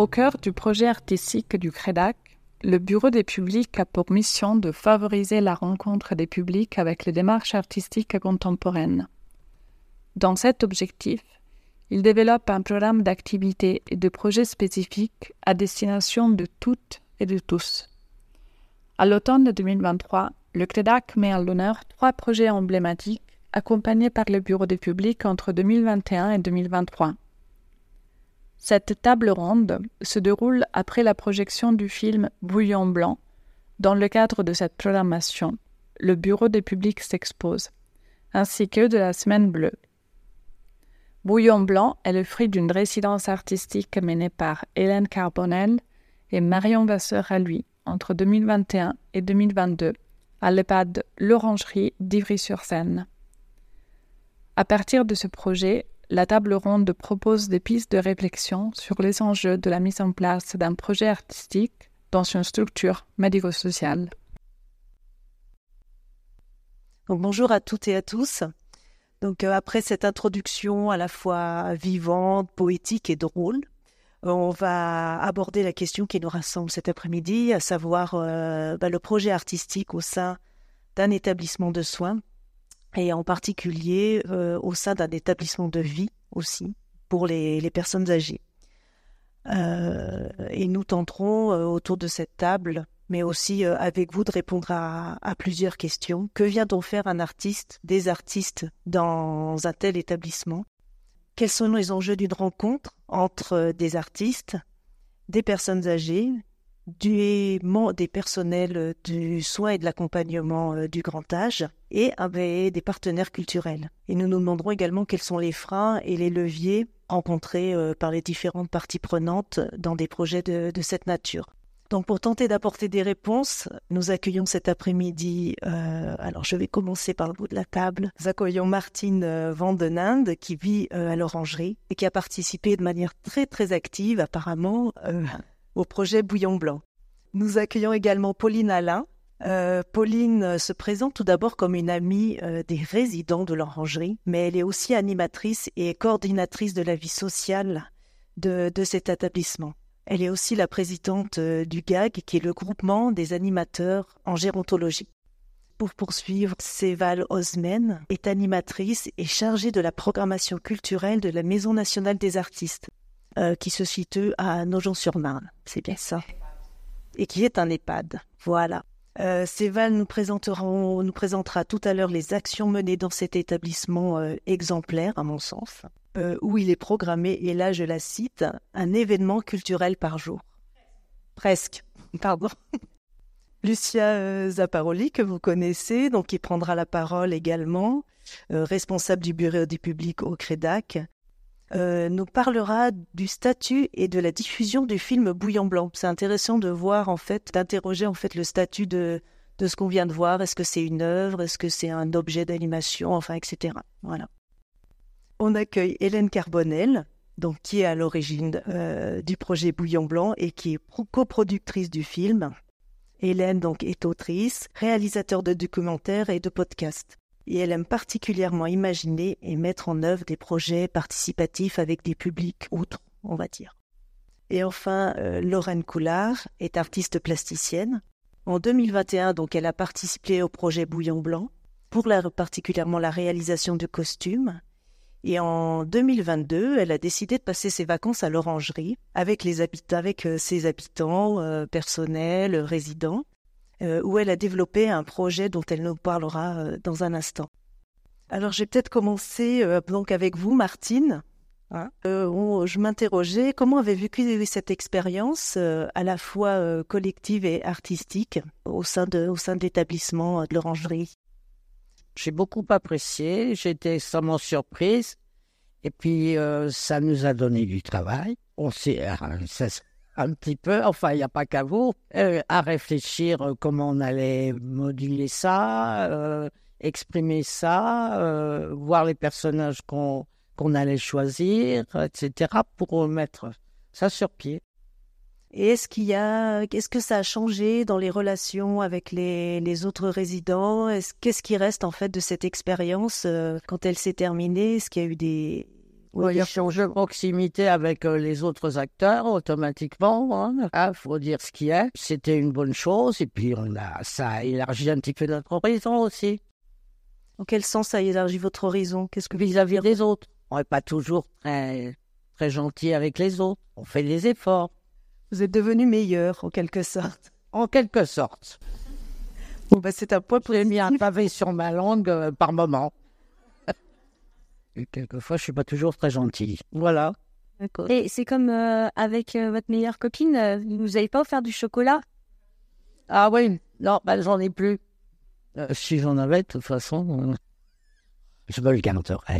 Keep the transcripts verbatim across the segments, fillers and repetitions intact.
Au cœur du projet artistique du CREDAC, le Bureau des publics a pour mission de favoriser la rencontre des publics avec les démarches artistiques contemporaines. Dans cet objectif, il développe un programme d'activités et de projets spécifiques à destination de toutes et de tous. À l'automne deux mille vingt-trois, le CREDAC met à l'honneur trois projets emblématiques accompagnés par le Bureau des publics entre deux mille vingt et un et deux mille vingt-trois. Cette table ronde se déroule après la projection du film Bouillon blanc. Dans le cadre de cette programmation, le Bureau des publics s'expose, ainsi que de la Semaine bleue. Bouillon blanc est le fruit d'une résidence artistique menée par Hélène Carbonel et Marion Vasseur à lui entre deux mille vingt et un et deux mille vingt-deux à l'EHPAD L'Orangerie d'Ivry-sur-Seine. À partir de ce projet, la table ronde propose des pistes de réflexion sur les enjeux de la mise en place d'un projet artistique dans une structure médico-sociale. Donc, bonjour à toutes et à tous. Donc, euh, après cette introduction à la fois vivante, poétique et drôle, on va aborder la question qui nous rassemble cet après-midi, à savoir euh, bah, le projet artistique au sein d'un établissement de soins, et en particulier euh, au sein d'un établissement de vie aussi, pour les, les personnes âgées. Euh, et nous tenterons euh, autour de cette table, mais aussi euh, avec vous, de répondre à, à plusieurs questions. Que vient-on faire un artiste, des artistes dans un tel établissement ? Quels sont les enjeux d'une rencontre entre des artistes, des personnes âgées, du, des personnels du soin et de l'accompagnement du grand âge et avec des partenaires culturels. Et nous nous demanderons également quels sont les freins et les leviers rencontrés par les différentes parties prenantes dans des projets de, de cette nature. Donc pour tenter d'apporter des réponses, nous accueillons cet après-midi, euh, alors je vais commencer par le bout de la table, nous accueillons Martine euh, Vandeninde qui vit euh, à l'Orangerie et qui a participé de manière très très active apparemment euh, au projet Bouillon blanc. Nous accueillons également Pauline Alain. Euh, Pauline se présente tout d'abord comme une amie euh, des résidents de l'Orangerie, mais elle est aussi animatrice et coordinatrice de la vie sociale de, de cet établissement. Elle est aussi la présidente euh, du G A G, qui est le groupement des animateurs en gérontologie. Pour poursuivre, Séval Osmen est animatrice et chargée de la programmation culturelle de la Maison nationale des artistes, euh, qui se situe à Nogent-sur-Marne. C'est bien ça. Et qui est un EHPAD. Voilà. Euh, Séval nous, nous présentera tout à l'heure les actions menées dans cet établissement euh, exemplaire, à mon sens, euh, où il est programmé, et là je la cite, un événement culturel par jour. Presque. Pardon. Lucia euh, Zapparoli, que vous connaissez, donc qui prendra la parole également, euh, responsable du bureau des publics au CREDAC, Euh, nous parlera du statut et de la diffusion du film Bouillon blanc. C'est intéressant de voir, en fait, d'interroger en fait le statut de, de ce qu'on vient de voir. Est-ce que c'est une œuvre? Est-ce que c'est un objet d'animation? Enfin, et cetera. Voilà. On accueille Hélène Carbonel, donc, qui est à l'origine euh, du projet Bouillon blanc et qui est coproductrice du film. Hélène, donc, est autrice, réalisateur de documentaires et de podcasts. Et elle aime particulièrement imaginer et mettre en œuvre des projets participatifs avec des publics autres, on va dire. Et enfin, euh, Lorraine Coulard est artiste plasticienne. En deux mille vingt et un, donc, elle a participé au projet Bouillon blanc, pour la, particulièrement la réalisation de costumes. Et en deux mille vingt-deux, elle a décidé de passer ses vacances à l'Orangerie avec, les habitants, avec euh, ses habitants, euh, personnels, résidents, Euh, où elle a développé un projet dont elle nous parlera euh, dans un instant. Alors, je vais peut-être commencer euh, donc avec vous, Martine. Hein euh, on, je m'interrogeais, comment avez-vous vécu cette expérience euh, à la fois euh, collective et artistique au sein de, au sein de l'établissement euh, de l'Orangerie? J'ai beaucoup apprécié, j'ai été extrêmement surprise, et puis euh, ça nous a donné du travail. On s'est... Euh, ça, un petit peu, enfin, il n'y a pas qu'à vous, euh, à réfléchir euh, comment on allait moduler ça, euh, exprimer ça, euh, voir les personnages qu'on, qu'on allait choisir, et cetera, pour mettre ça sur pied. Et est-ce qu'il y a, est-ce que ça a changé dans les relations avec les, les autres résidents? Est-ce, qu'est-ce qui reste en fait de cette expérience euh, quand elle s'est terminée? Est-ce qu'il y a eu des, Oui, il y a un jeu de proximité avec euh, les autres acteurs automatiquement. Il hein. faut dire ce qui est. C'était une bonne chose. Et puis, on a, ça a élargi un petit peu notre horizon aussi. En quel sens ça élargit votre horizon? Qu'est-ce que vis-à-vis des autres? On n'est pas toujours très, très gentil avec les autres. On fait des efforts. Vous êtes devenu meilleur, en quelque sorte. En quelque sorte. Bon, bah, c'est un point pour... J'ai mis un pavé sur ma langue euh, par moment. Et quelquefois, je ne suis pas toujours très gentil. Voilà. D'accord. Et c'est comme euh, avec euh, votre meilleure copine, euh, vous n'avez pas offert du chocolat? Ah oui, non, bah, j'en ai plus. Euh, si j'en avais, de toute façon, euh, je me le garderais.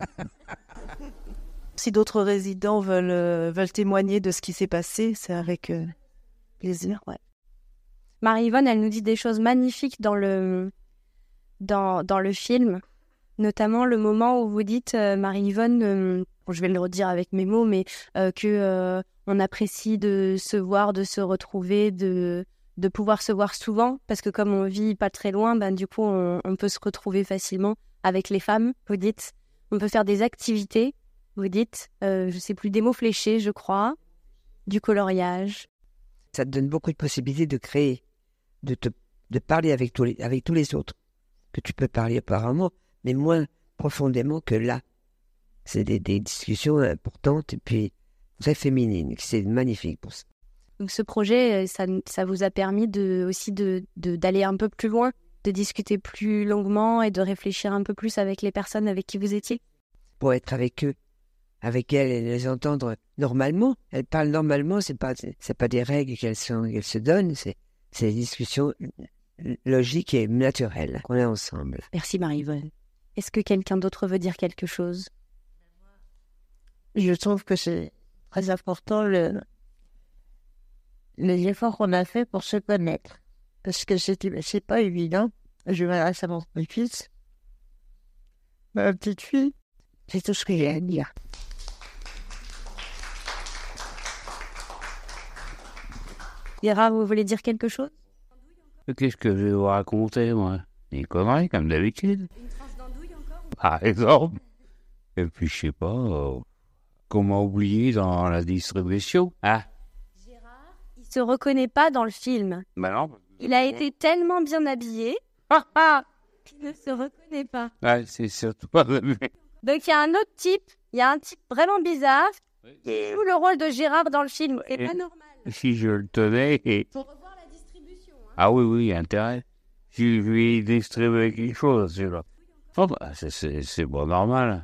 Si d'autres résidents veulent, euh, veulent témoigner de ce qui s'est passé, c'est avec euh, plaisir. Ouais. Marie-Yvonne, elle nous dit des choses magnifiques dans le, dans, dans le film. Notamment le moment où vous dites, euh, Marie-Yvonne, euh, bon, je vais le redire avec mes mots, mais euh, que euh, on apprécie de se voir, de se retrouver, de, de pouvoir se voir souvent, parce que comme on vit pas très loin, ben, du coup, on, on peut se retrouver facilement avec les femmes, vous dites. On peut faire des activités, vous dites, euh, je sais plus, des mots fléchés, je crois, du coloriage. Ça te donne beaucoup de possibilités de créer, de, te, de parler avec tous, les, avec tous les autres, que tu peux parler apparemment, mais moins profondément que là. C'est des, des discussions importantes et puis très féminines. C'est magnifique pour ça. Donc ce projet, ça, ça vous a permis de, aussi de, de, d'aller un peu plus loin, de discuter plus longuement et de réfléchir un peu plus avec les personnes avec qui vous étiez? Pour être avec eux, avec elles et les entendre normalement. Elles parlent normalement, c'est pas, c'est pas des règles qu'elles, sont, qu'elles se donnent, c'est, c'est des discussions logiques et naturelles qu'on a ensemble. Merci Marie-Yvonne. Est-ce que quelqu'un d'autre veut dire quelque chose? Je trouve que c'est très important le, les efforts qu'on a fait pour se connaître. Parce que c'est, c'est pas évident. Je m'adresse à mon petit-fils, ma petite fille. C'est tout ce que j'ai à dire. Gérard, vous voulez dire quelque chose? Qu'est-ce que je vais vous raconter, moi? Des conneries, comme d'habitude. Une tranche d'andouille encore? Par exemple. Et puis, je sais pas, euh, comment oublier dans la distribution, hein? Gérard, il se reconnaît pas dans le film. Ben non. Il a été tellement bien habillé ah, ah, qu'il ne se reconnaît pas. Ouais, c'est surtout pas le même. Donc, il y a un autre type, il y a un type vraiment bizarre qui joue le rôle de Gérard dans le film. C'est pas normal. Si je le tenais... Et... Faut revoir la distribution. Hein. Ah oui, oui, intérêt. Si je lui distribuer quelque chose, celui-là. Oh, bah, c'est, c'est, c'est pas normal.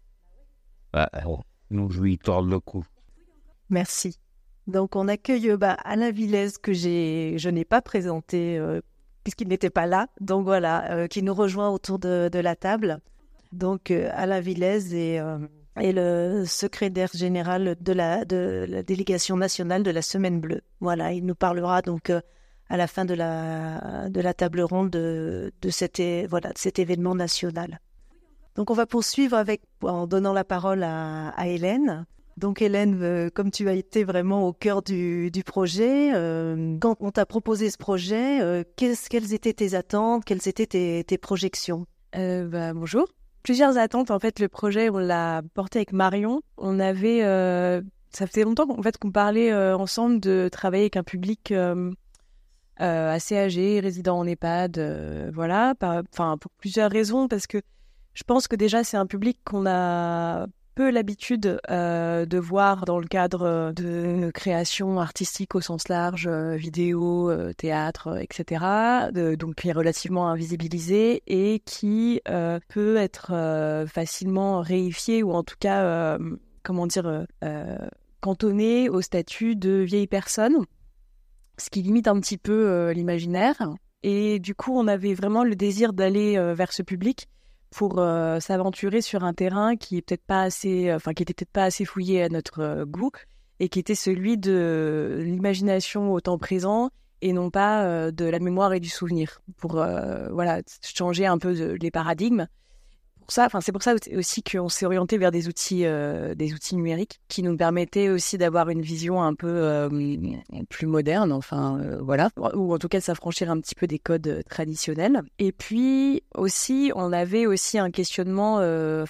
Bah, oh, nous, je lui tords le cou. Merci. Donc, on accueille bah, Alain Villez, que j'ai, je n'ai pas présenté, euh, puisqu'il n'était pas là. Donc, voilà, euh, qui nous rejoint autour de, de la table. Donc, euh, Alain Villez est... Euh, et le secrétaire général de la, de la délégation nationale de la Semaine Bleue. Voilà, il nous parlera donc euh, à la fin de la, de la table ronde de, de, cet, voilà, de cet événement national. Donc on va poursuivre avec, en donnant la parole à, à Hélène. Donc Hélène, euh, comme tu as été vraiment au cœur du, du projet, euh, quand on t'a proposé ce projet, euh, quelles étaient tes attentes, quelles étaient tes, tes projections? euh, bah, Bonjour. Plusieurs attentes. En fait, le projet, on l'a porté avec Marion. On avait, euh, ça faisait longtemps qu'en fait qu'on parlait euh, ensemble de travailler avec un public euh, euh, assez âgé, résident en EHPAD, euh, voilà. Enfin, pour plusieurs raisons, parce que je pense que déjà c'est un public qu'on a peu l'habitude euh, de voir dans le cadre de création artistique au sens large, euh, vidéo, euh, théâtre, euh, et cetera. De, donc qui est relativement invisibilisé et qui euh, peut être euh, facilement réifié ou en tout cas, euh, comment dire, euh, cantonné au statut de vieille personne, ce qui limite un petit peu euh, l'imaginaire. Et du coup, on avait vraiment le désir d'aller euh, vers ce public pour euh, s'aventurer sur un terrain qui est peut-être pas assez, enfin qui était peut-être pas assez fouillé à notre euh, goût et qui était celui de l'imagination au temps présent et non pas euh, de la mémoire et du souvenir, pour euh, voilà changer un peu de, les paradigmes. Pour ça, enfin c'est pour ça aussi qu'on s'est orienté vers des outils, euh, des outils numériques qui nous permettaient aussi d'avoir une vision un peu euh, plus moderne, enfin euh, voilà, ou en tout cas de s'affranchir un petit peu des codes euh, traditionnels. Et puis aussi, on avait aussi un questionnement, euh, enfin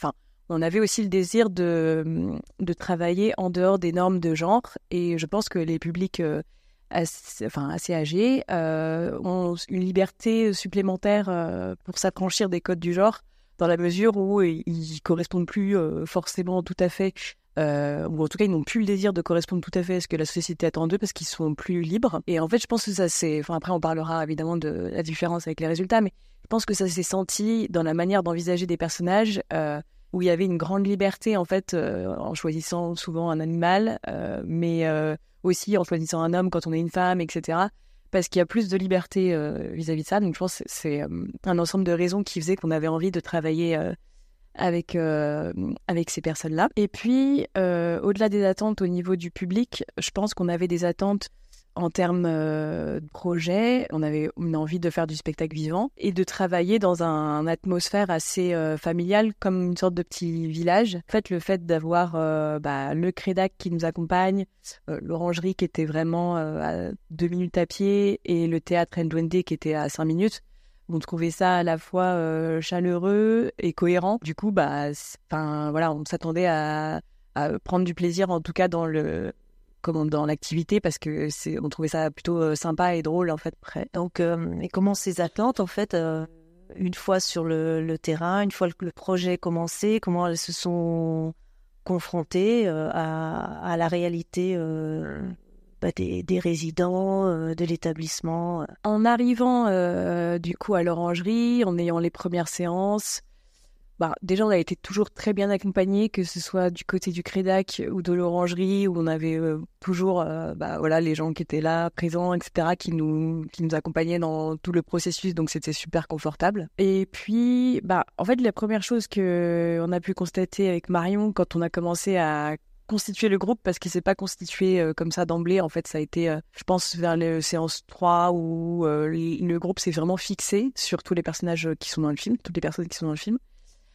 on avait aussi le désir de, de travailler en dehors des normes de genre. Et je pense que les publics euh, assez, enfin, assez âgés euh, ont une liberté supplémentaire euh, pour s'affranchir des codes du genre, dans la mesure où ils ne correspondent plus euh, forcément tout à fait, euh, ou en tout cas ils n'ont plus le désir de correspondre tout à fait à ce que la société attend d'eux, parce qu'ils sont plus libres. Et en fait, je pense que ça c'est... Enfin, après, on parlera évidemment de la différence avec les résultats, mais je pense que ça s'est senti dans la manière d'envisager des personnages, euh, où il y avait une grande liberté, en fait, euh, en choisissant souvent un animal, euh, mais euh, aussi en choisissant un homme quand on est une femme, et cetera, parce qu'il y a plus de liberté euh, vis-à-vis de ça. Donc je pense que c'est euh, un ensemble de raisons qui faisait qu'on avait envie de travailler euh, avec, euh, avec ces personnes-là. Et puis, euh, au-delà des attentes au niveau du public, je pense qu'on avait des attentes en termes euh, de projet. On avait une envie de faire du spectacle vivant et de travailler dans un, une atmosphère assez euh, familiale, comme une sorte de petit village. En fait, le fait d'avoir euh, bah, le Crédac qui nous accompagne, euh, l'Orangerie qui était vraiment euh, à deux minutes à pied et le théâtre El Duende qui était à cinq minutes, on trouvait ça à la fois euh, chaleureux et cohérent. Du coup, bah, enfin voilà, on s'attendait à, à prendre du plaisir, en tout cas dans le comment dans l'activité, parce que c'est on trouvait ça plutôt euh, sympa et drôle en fait. Après. Donc, euh, et comment ces attentes en fait, euh, une fois sur le, le terrain, une fois que le projet commencé, comment elles se sont confrontées euh, à, à la réalité euh, bah, des, des résidents, euh, de l'établissement. En arrivant euh, du coup à l'Orangerie, en ayant les premières séances, bah, déjà on a été toujours très bien accompagnés, que ce soit du côté du Crédac ou de l'Orangerie, où on avait euh, toujours euh, bah, voilà, les gens qui étaient là, présents, et cetera, qui nous, qui nous accompagnaient dans tout le processus, donc c'était super confortable. Et puis, bah, en fait, la première chose qu'on a pu constater avec Marion quand on a commencé à constituer le groupe, parce qu'il s'est pas constitué euh, comme ça d'emblée, en fait ça a été euh, je pense vers les séances trois où euh, le groupe s'est vraiment fixé sur tous les personnages qui sont dans le film, toutes les personnes qui sont dans le film.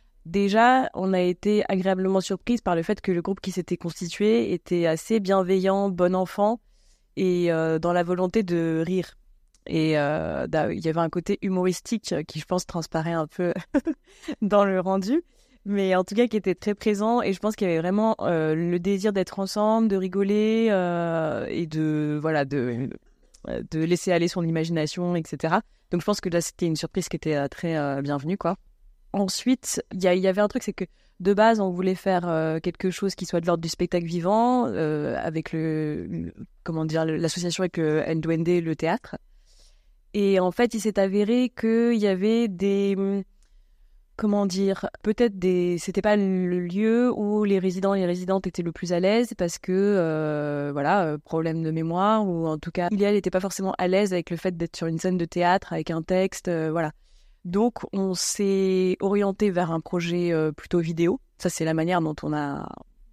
Déjà, on a été agréablement surprise par le fait que le groupe qui s'était constitué était assez bienveillant, bon enfant, et euh, dans la volonté de rire. Et euh, il y avait un côté humoristique qui, je pense, transparaît un peu dans le rendu, mais en tout cas qui était très présent. Et je pense qu'il y avait vraiment euh, le désir d'être ensemble, de rigoler euh, et de, voilà, de, de laisser aller son imagination, et cetera. Donc je pense que là, c'était une surprise qui était euh, très euh, bienvenue, quoi. Ensuite, il y, y avait un truc, c'est que de base, on voulait faire euh, quelque chose qui soit de l'ordre du spectacle vivant, euh, avec le, le, comment dire, l'association avec le El Duende, le théâtre. Et en fait, il s'est avéré qu'il y avait des, comment dire, peut-être des, c'était pas le lieu où les résidents et les résidentes étaient le plus à l'aise, parce que, euh, voilà, problème de mémoire, ou en tout cas, il et elle n'étaient pas forcément à l'aise avec le fait d'être sur une scène de théâtre, avec un texte, euh, voilà. Donc, on s'est orienté vers un projet euh, plutôt vidéo. Ça, c'est la manière dont on a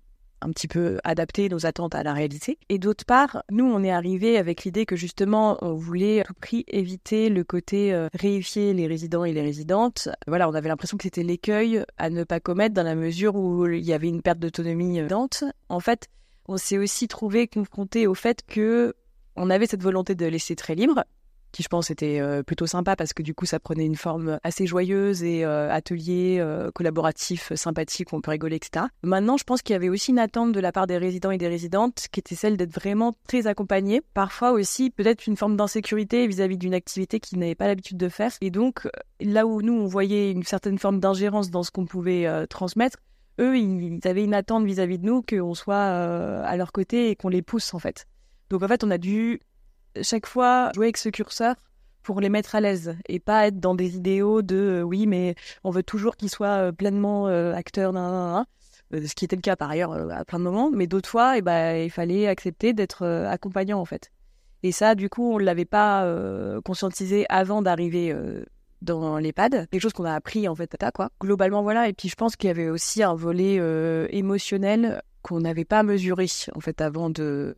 un petit peu adapté nos attentes à la réalité. Et d'autre part, nous, on est arrivé avec l'idée que justement, on voulait à tout prix éviter le côté euh, réifier les résidents et les résidentes. Voilà, on avait l'impression que c'était l'écueil à ne pas commettre, dans la mesure où il y avait une perte d'autonomie évidente. En fait, on s'est aussi trouvé confronté au fait que on avait cette volonté de laisser très libre, qui je pense était euh, plutôt sympa, parce que du coup ça prenait une forme assez joyeuse et euh, atelier, euh, collaboratif, sympathique, où on peut rigoler, et cetera. Maintenant, je pense qu'il y avait aussi une attente de la part des résidents et des résidentes, qui était celle d'être vraiment très accompagnés. Parfois aussi, peut-être une forme d'insécurité vis-à-vis d'une activité qu'ils n'avaient pas l'habitude de faire. Et donc, là où nous, on voyait une certaine forme d'ingérence dans ce qu'on pouvait euh, transmettre, eux, ils avaient une attente vis-à-vis de nous qu'on soit euh, à leur côté et qu'on les pousse, en fait. Donc en fait, on a dû chaque fois jouer avec ce curseur pour les mettre à l'aise et pas être dans des idéaux de euh, oui, mais on veut toujours qu'ils soient euh, pleinement euh, acteurs, nan, nan, nan, euh, ce qui était le cas par ailleurs euh, à plein de moments, mais d'autres fois, eh ben, il fallait accepter d'être euh, accompagnant en fait. Et ça, du coup, on ne l'avait pas euh, conscientisé avant d'arriver euh, dans l'EHPAD, quelque chose qu'on a appris en fait, tata, quoi. Globalement, voilà. Et puis je pense qu'il y avait aussi un volet euh, émotionnel qu'on n'avait pas mesuré en fait avant de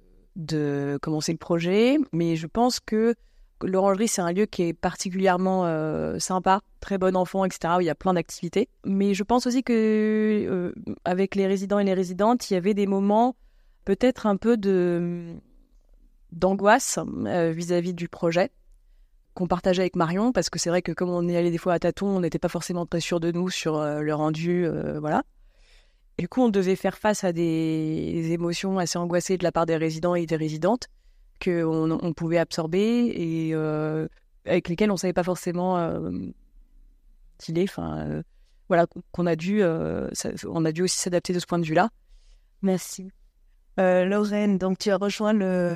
de commencer le projet, mais je pense que l'Orangerie, c'est un lieu qui est particulièrement euh, sympa, très bon enfant, et cetera, où il y a plein d'activités. Mais je pense aussi que euh, avec les résidents et les résidentes, il y avait des moments peut-être un peu de d'angoisse euh, vis-à-vis du projet qu'on partageait avec Marion, parce que c'est vrai que comme on est allé des fois à tâtons, on n'était pas forcément très sûr de nous sur euh, le rendu, euh, voilà. Et du coup, on devait faire face à des émotions assez angoissées de la part des résidents et des résidentes qu'on on pouvait absorber et euh, avec lesquelles on ne savait pas forcément euh, dealer. Enfin, euh, voilà, qu'on a dû, euh, ça, on a dû aussi s'adapter de ce point de vue-là. Merci. Euh, Lorraine, donc tu as rejoint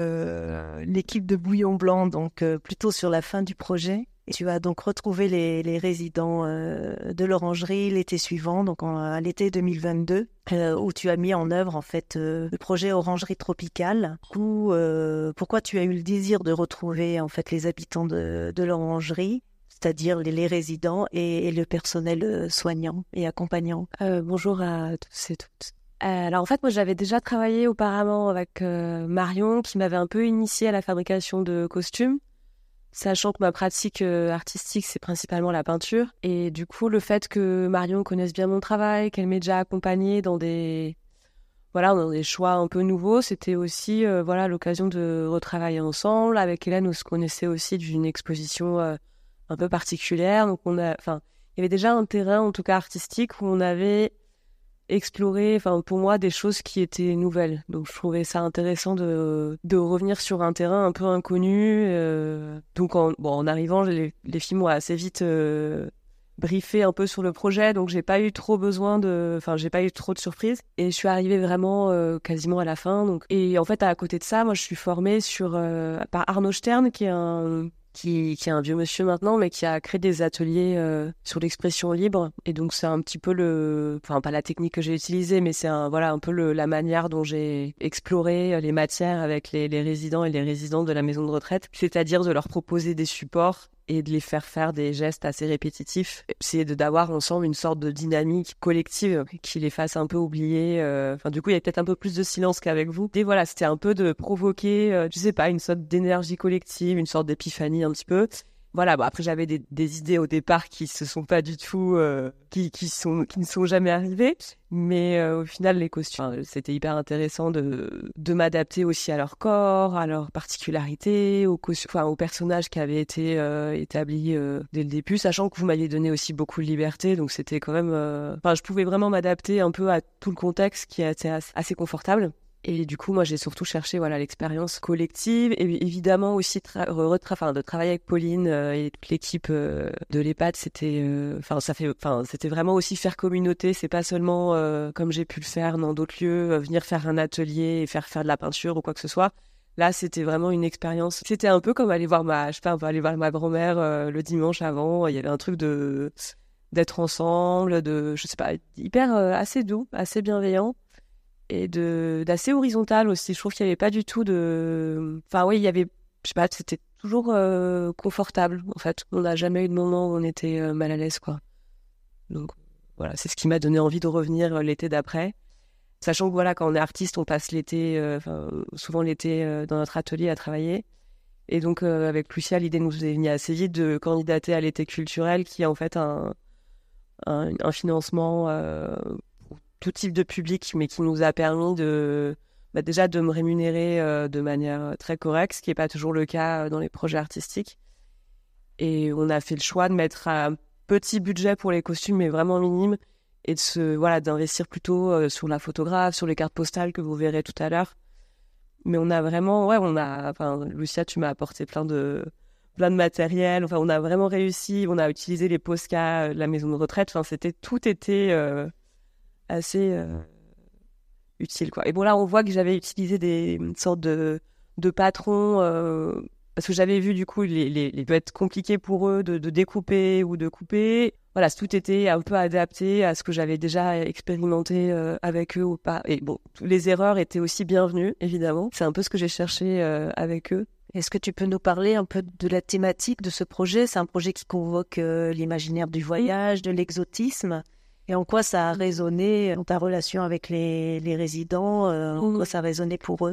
le, l'équipe de Bouillon Blanc, donc euh, plutôt sur la fin du projet. Et tu as donc retrouvé les, les résidents euh, de l'Orangerie l'été suivant, donc en, à l'été deux mille vingt-deux, euh, où tu as mis en œuvre en fait euh, le projet Orangerie Tropicale. Du coup, euh, pourquoi tu as eu le désir de retrouver en fait les habitants de, de l'Orangerie, c'est-à-dire les, les résidents et, et le personnel soignant et accompagnant? euh, Bonjour à tous et toutes. Euh, alors en fait, moi j'avais déjà travaillé auparavant avec euh, Marion qui m'avait un peu initiée à la fabrication de costumes, sachant que ma pratique euh, artistique c'est principalement la peinture. Et du coup, le fait que Marion connaisse bien mon travail, qu'elle m'ait déjà accompagnée dans des, voilà, dans des choix un peu nouveaux, c'était aussi euh, voilà, l'occasion de retravailler ensemble. Avec Hélène, on se connaissait aussi d'une exposition euh, un peu particulière. Donc on a, enfin, il y avait déjà un terrain en tout cas artistique où on avait explorer, enfin pour moi, des choses qui étaient nouvelles. Donc je trouvais ça intéressant de, de revenir sur un terrain un peu inconnu. Euh, donc en, bon, en arrivant, les, les filles m'ont assez vite euh, briefé un peu sur le projet, donc j'ai pas eu trop besoin de, enfin j'ai pas eu trop de surprises. Et je suis arrivée vraiment euh, quasiment à la fin. Donc et en fait à côté de ça, moi je suis formée sur euh, par Arnaud Stern, qui est un Qui, qui est un vieux monsieur maintenant, mais qui a créé des ateliers euh, sur l'expression libre. Et donc, c'est un petit peu le... Enfin, pas la technique que j'ai utilisée, mais c'est un, voilà, un peu le, la manière dont j'ai exploré les matières avec les, les résidents et les résidentes de la maison de retraite. C'est-à-dire de leur proposer des supports et de les faire faire des gestes assez répétitifs. C'est de, d'avoir ensemble une sorte de dynamique collective qui les fasse un peu oublier. Euh... Enfin, du coup, il y a peut-être un peu plus de silence qu'avec vous. Et voilà, c'était un peu de provoquer, euh, je sais pas, une sorte d'énergie collective, une sorte d'épiphanie un petit peu. Voilà, bon, après j'avais des, des idées au départ qui se sont pas du tout, euh, qui, qui, sont, qui ne sont jamais arrivées. Mais euh, au final, les costumes, enfin, c'était hyper intéressant de, de m'adapter aussi à leur corps, à leurs particularités, aux, costumes, enfin, aux personnages qui avaient été euh, établis euh, dès le début, sachant que vous m'aviez donné aussi beaucoup de liberté. Donc c'était quand même... Euh... Enfin, je pouvais vraiment m'adapter un peu à tout le contexte qui était assez, assez confortable. Et du coup, moi, j'ai surtout cherché voilà l'expérience collective et évidemment aussi tra- retra- enfin, de travailler avec Pauline euh, et toute l'équipe euh, de l'EHPAD. C'était, enfin, euh, ça fait, enfin, c'était vraiment aussi faire communauté. C'est pas seulement euh, comme j'ai pu le faire dans d'autres lieux, euh, venir faire un atelier et faire faire de la peinture ou quoi que ce soit. Là, c'était vraiment une expérience. C'était un peu comme aller voir ma, je sais pas, aller voir ma grand-mère euh, le dimanche avant. Il y avait un truc de d'être ensemble, de, je sais pas, hyper euh, assez doux, assez bienveillant. Et de d'assez horizontal aussi. Je trouve qu'il n'y avait pas du tout de... Enfin oui, il y avait... Je sais pas, c'était toujours euh, confortable, en fait. On n'a jamais eu de moment où on était euh, mal à l'aise, quoi. Donc voilà, c'est ce qui m'a donné envie de revenir euh, l'été d'après. Sachant que voilà, quand on est artiste, on passe l'été, euh, enfin, souvent l'été euh, dans notre atelier à travailler. Et donc euh, avec Lucia, l'idée nous est venue assez vite de candidater à l'été culturel, qui est en fait un, un, un financement... Euh, tout type de public, mais qui nous a permis de, bah déjà de me rémunérer euh, de manière très correcte, ce qui n'est pas toujours le cas dans les projets artistiques. Et on a fait le choix de mettre un petit budget pour les costumes, mais vraiment minime, et de se, voilà, d'investir plutôt euh, sur la photographe, sur les cartes postales que vous verrez tout à l'heure. Mais on a vraiment, ouais, on a, enfin, Lucia, tu m'as apporté plein de, plein de matériel. Enfin, on a vraiment réussi. On a utilisé les Posca de la maison de retraite. Enfin, c'était, tout était euh, assez euh, utile, quoi. Et bon, là, on voit que j'avais utilisé des une sortes de, de patrons, euh, parce que j'avais vu, du coup, les, les, les peut être compliqué pour eux de, de découper ou de couper. Voilà, tout était un peu adapté à ce que j'avais déjà expérimenté euh, avec eux ou pas. Et bon, les erreurs étaient aussi bienvenues, évidemment. C'est un peu ce que j'ai cherché euh, avec eux. Est-ce que tu peux nous parler un peu de la thématique de ce projet ? C'est un projet qui convoque euh, l'imaginaire du voyage, de l'exotisme. Et en quoi ça a résonné dans ta relation avec les, les résidents euh, En quoi ça a résonné pour eux ?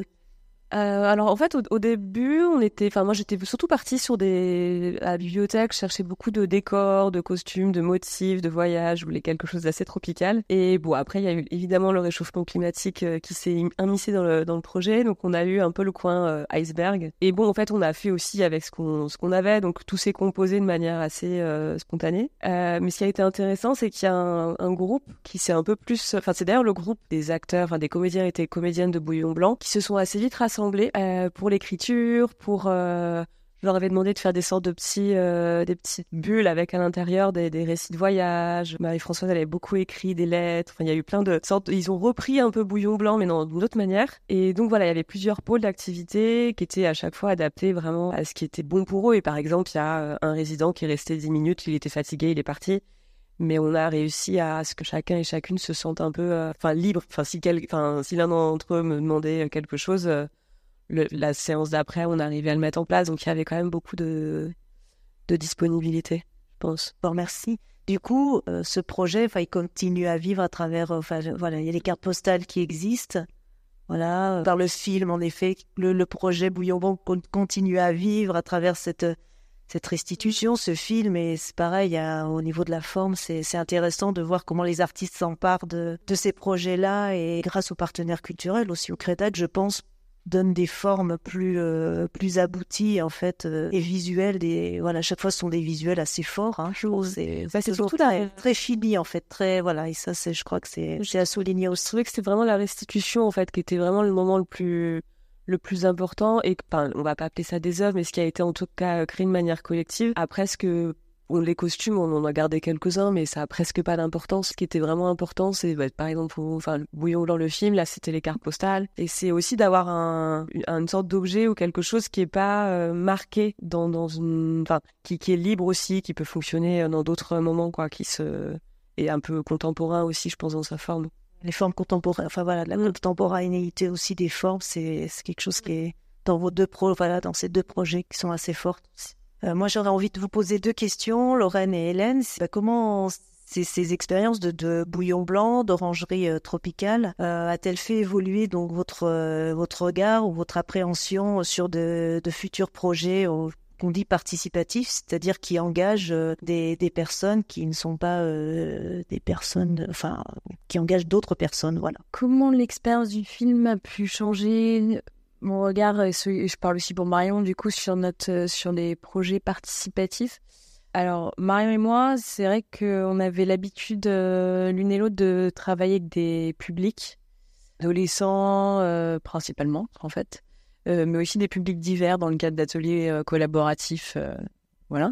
Euh, alors en fait au, au début on était, enfin moi j'étais surtout partie sur des, à la bibliothèque, je cherchais beaucoup de décors, de costumes, de motifs, de voyages, je voulais quelque chose d'assez tropical. Et bon après il y a eu évidemment le réchauffement climatique euh, qui s'est immiscé dans le dans le projet, donc on a eu un peu le coin euh, iceberg. Et bon en fait on a fait aussi avec ce qu'on ce qu'on avait, donc tout s'est composé de manière assez euh, spontanée. Euh, mais ce qui a été intéressant c'est qu'il y a un, un groupe qui s'est un peu plus, enfin c'est d'ailleurs le groupe des acteurs, enfin des comédiens et des comédiennes de Bouillon Blanc qui se sont assez vite rassemblés Euh, pour l'écriture, pour euh, je leur avais demandé de faire des sortes de petits, euh, des petites bulles avec à l'intérieur des, des récits de voyage. Marie-Françoise, elle avait beaucoup écrit des lettres. Enfin, il y a eu plein de sortes. Ils ont repris un peu Bouillon Blanc, mais dans d'une autre manière. Et donc voilà, il y avait plusieurs pôles d'activité qui étaient à chaque fois adaptés vraiment à ce qui était bon pour eux. Et par exemple, il y a un résident qui est resté dix minutes, il était fatigué, il est parti. Mais on a réussi à ce que chacun et chacune se sentent un peu, enfin euh, libre. Enfin, si quel, enfin, si l'un d'entre eux me demandait quelque chose. Euh, Le, la séance d'après, on arrivait à le mettre en place, donc il y avait quand même beaucoup de, de disponibilité, je pense. Bon, merci. Du coup, euh, ce projet, il continue à vivre à travers, enfin, voilà, il y a les cartes postales qui existent. Voilà, par le film, en effet, le, le projet Bouillon Blanc continue à vivre à travers cette, cette restitution, ce film. Et c'est pareil, hein, au niveau de la forme, c'est, c'est intéressant de voir comment les artistes s'emparent de, de ces projets-là. Et grâce aux partenaires culturels, aussi au Crédac, je pense, donne des formes plus euh, plus abouties en fait euh, et visuelles, des voilà, chaque fois ce sont des visuels assez forts, hein, je trouve. C'est, bah, c'est surtout très, très fini en fait, très voilà, et ça c'est, je crois que c'est c'est à souligner aussi. Je trouvais que c'était vraiment la restitution en fait qui était vraiment le moment le plus le plus important, et enfin on va pas appeler ça des œuvres, mais ce qui a été en tout cas créé de manière collective. Après ce que les costumes, on en a gardé quelques-uns, mais ça a presque pas d'importance. Ce qui était vraiment important, c'est bah, par exemple, pour, enfin, le Bouillon Blanc, le film, là, c'était les cartes postales. Et c'est aussi d'avoir un, une sorte d'objet ou quelque chose qui est pas euh, marqué dans, dans une, enfin, qui, qui est libre aussi, qui peut fonctionner dans d'autres moments, quoi, qui se, est un peu contemporain aussi, je pense, dans sa forme. Les formes contemporaines, enfin voilà, la contemporanéité aussi des formes, c'est, c'est quelque chose qui est dans vos deux pro, voilà, dans ces deux projets qui sont assez fortes aussi. Euh, moi, j'aurais envie de vous poser deux questions, Lorraine et Hélène. Bah, comment ces, ces expériences de, de Bouillon Blanc, d'orangerie euh, tropicale, euh, a-t-elle fait évoluer donc votre euh, votre regard ou votre appréhension sur de, de futurs projets euh, qu'on dit participatifs, c'est-à-dire qui engagent euh, des, des personnes qui ne sont pas euh, des personnes, enfin, qui engagent d'autres personnes, voilà. Comment l'expérience du film a pu changer mon regard, et je parle aussi pour Marion, du coup, sur, notre, sur les projets participatifs. Alors, Marion et moi, c'est vrai qu'on avait l'habitude, euh, l'une et l'autre, de travailler avec des publics, adolescents euh, principalement, en fait, euh, mais aussi des publics divers dans le cadre d'ateliers euh, collaboratifs. Euh, voilà.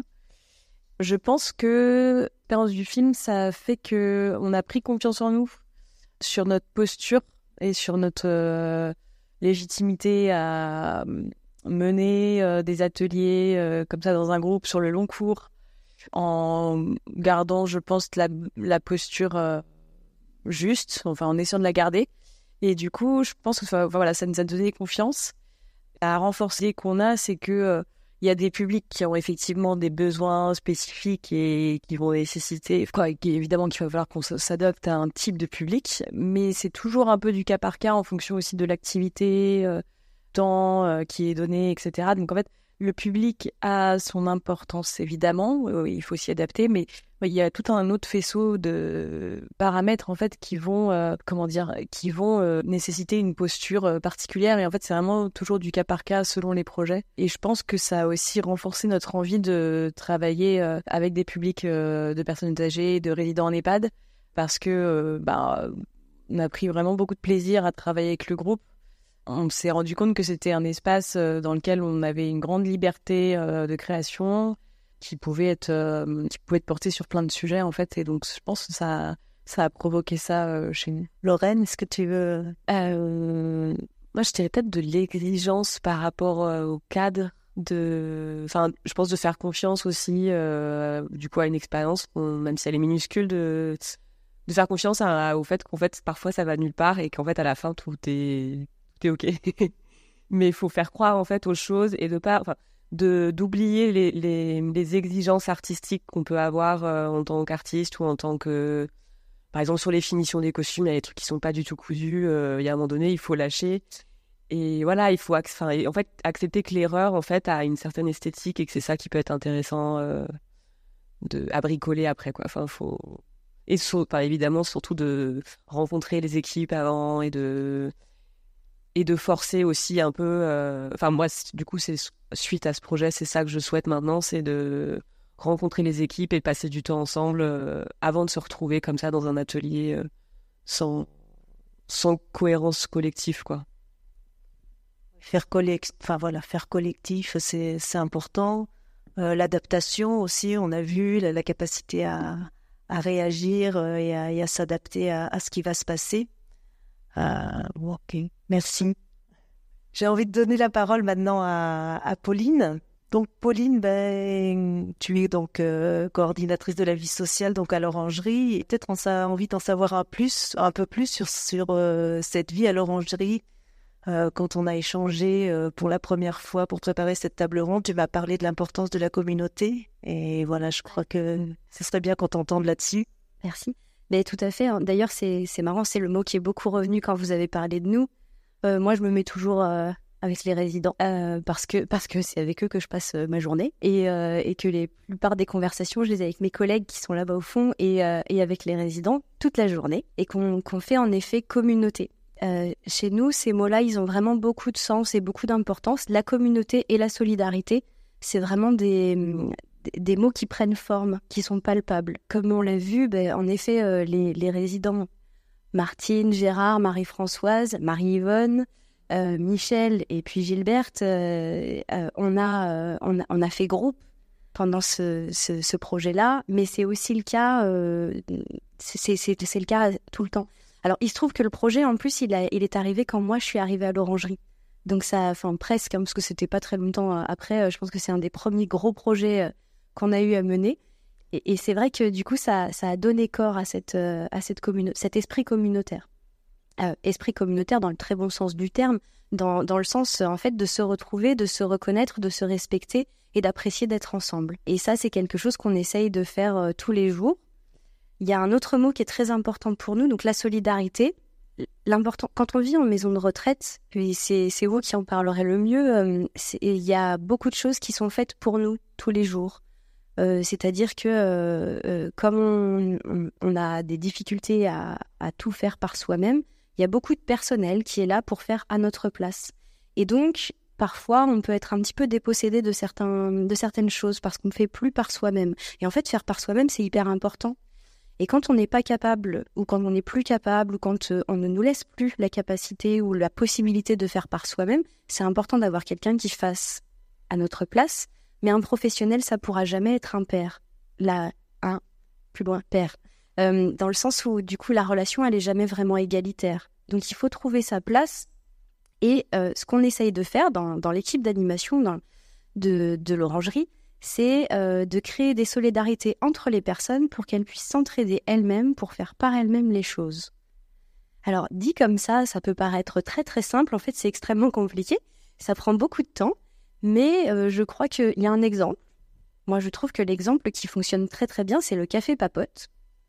Je pense que l'expérience du film, ça a fait qu'on a pris confiance en nous, sur notre posture et sur notre... Euh, légitimité à mener euh, des ateliers euh, comme ça dans un groupe sur le long cours, en gardant, je pense, la, la posture euh, juste, enfin en essayant de la garder. Et du coup, je pense que ça, voilà, ça nous a donné confiance. À renforcer qu'on a, c'est que euh, il y a des publics qui ont effectivement des besoins spécifiques et qui vont nécessiter, quoi, et qui, évidemment qu'il va falloir qu'on s'adapte à un type de public, mais c'est toujours un peu du cas par cas en fonction aussi de l'activité, euh, temps euh, qui est donné, et cetera. Donc en fait, le public a son importance évidemment, euh, il faut s'y adapter, mais il y a tout un autre faisceau de paramètres en fait qui vont, euh, comment dire, qui vont euh, nécessiter une posture euh, particulière, et en fait c'est vraiment toujours du cas par cas selon les projets. Et je pense que ça a aussi renforcé notre envie de travailler euh, avec des publics euh, de personnes âgées, de résidents en EHPAD, parce que euh, bah, on a pris vraiment beaucoup de plaisir à travailler avec le groupe. On s'est rendu compte que c'était un espace dans lequel on avait une grande liberté euh, de création, qui pouvait être euh, qui pouvait être porté sur plein de sujets en fait, et donc je pense que ça ça a provoqué ça euh, chez nous. Lorraine, est-ce que tu veux euh, moi je dirais peut-être de l'exigence par rapport euh, au cadre, de enfin je pense de faire confiance aussi euh, du coup à une expérience, on, même si elle est minuscule, de de faire confiance à, au fait qu'en fait parfois ça va nulle part et qu'en fait à la fin tout est tout est ok. Mais il faut faire croire en fait aux choses et de pas enfin de d'oublier les, les, les exigences artistiques qu'on peut avoir euh, en tant qu'artiste, ou en tant que, par exemple sur les finitions des costumes, il y a des trucs qui sont pas du tout cousus, euh, il y a un moment donné il faut lâcher, et voilà, il faut ac- enfin, et en fait, accepter que l'erreur en fait a une certaine esthétique et que c'est ça qui peut être intéressant euh, de, à bricoler après, quoi. Enfin, faut... Et so- enfin, évidemment, surtout de rencontrer les équipes avant et de, et de forcer aussi un peu... euh, Enfin, moi, c- du coup, c'est suite à ce projet, c'est ça que je souhaite maintenant, c'est de rencontrer les équipes et passer du temps ensemble euh, avant de se retrouver comme ça dans un atelier euh, sans, sans cohérence collective, quoi. Faire collect... enfin, voilà, faire collectif, c'est, c'est important. Euh, l'adaptation aussi, on a vu la, la capacité à, à réagir euh, et, à, et à s'adapter à, à ce qui va se passer. Euh, ok, merci. J'ai envie de donner la parole maintenant à, à Pauline. Donc Pauline, ben, tu es donc euh, coordinatrice de la vie sociale donc à l'Orangerie. Et peut-être on a envie d'en savoir un plus, un peu plus sur sur euh, cette vie à l'Orangerie. Euh, quand on a échangé euh, pour la première fois pour préparer cette table ronde, tu m'as parlé de l'importance de la communauté. Et voilà, je crois que ce serait bien qu'on t'entende là-dessus. Merci. Mais tout à fait. hein. D'ailleurs, c'est, c'est marrant, c'est le mot qui est beaucoup revenu quand vous avez parlé de nous. Euh, moi, je me mets toujours euh, avec les résidents euh, parce que parce que c'est avec eux que je passe euh, ma journée et, euh, et que les plupart des conversations, je les ai avec mes collègues qui sont là-bas au fond et, euh, et avec les résidents toute la journée et qu'on, qu'on fait en effet communauté. Euh, chez nous, ces mots-là, ils ont vraiment beaucoup de sens et beaucoup d'importance. La communauté et la solidarité, c'est vraiment des, des, des mots qui prennent forme, qui sont palpables. Comme on l'a vu, ben, en effet, euh, les, les résidents, Martine, Gérard, Marie-Françoise, Marie-Yvonne, euh, Michel et puis Gilberte, euh, euh, on, a, euh, on, a, on a fait groupe pendant ce, ce, ce projet-là, mais c'est aussi le cas, euh, c'est, c'est, c'est le cas tout le temps. Alors, il se trouve que le projet, en plus, il, a, il est arrivé quand moi, je suis arrivée à l'Orangerie. Donc, ça, enfin, presque, hein, parce que c'était pas très longtemps après. Euh, je pense que c'est un des premiers gros projets euh, qu'on a eu à mener. Et, et c'est vrai que, du coup, ça, ça a donné corps à, cette, euh, à cette commune- cet esprit communautaire. Euh, esprit communautaire dans le très bon sens du terme, dans, dans le sens, en fait, de se retrouver, de se reconnaître, de se respecter et d'apprécier d'être ensemble. Et ça, c'est quelque chose qu'on essaye de faire euh, tous les jours. Il y a un autre mot qui est très important pour nous, donc la solidarité. L'important, quand on vit en maison de retraite, puis c'est, c'est vous qui en parlerez le mieux, euh, c'est, il y a beaucoup de choses qui sont faites pour nous tous les jours. Euh, c'est-à-dire que euh, euh, comme on, on, on a des difficultés à, à tout faire par soi-même, il y a beaucoup de personnel qui est là pour faire à notre place. Et donc, parfois, on peut être un petit peu dépossédé de, certains, de certaines choses parce qu'on ne fait plus par soi-même. Et en fait, faire par soi-même, c'est hyper important. Et quand on n'est pas capable, ou quand on n'est plus capable, ou quand euh, on ne nous laisse plus la capacité ou la possibilité de faire par soi-même, c'est important d'avoir quelqu'un qui fasse à notre place. Mais un professionnel, ça pourra jamais être un père. Là, un, plus loin, père. Euh, dans le sens où, du coup, la relation, elle est jamais vraiment égalitaire. Donc, il faut trouver sa place. Et euh, ce qu'on essaye de faire dans, dans l'équipe d'animation dans, de, de l'Orangerie, c'est euh, de créer des solidarités entre les personnes pour qu'elles puissent s'entraider elles-mêmes pour faire par elles-mêmes les choses. Alors, dit comme ça, ça peut paraître très très simple. En fait, c'est extrêmement compliqué. Ça prend beaucoup de temps. Mais euh, je crois qu'il y a un exemple. Moi, je trouve que l'exemple qui fonctionne très très bien, c'est le café papote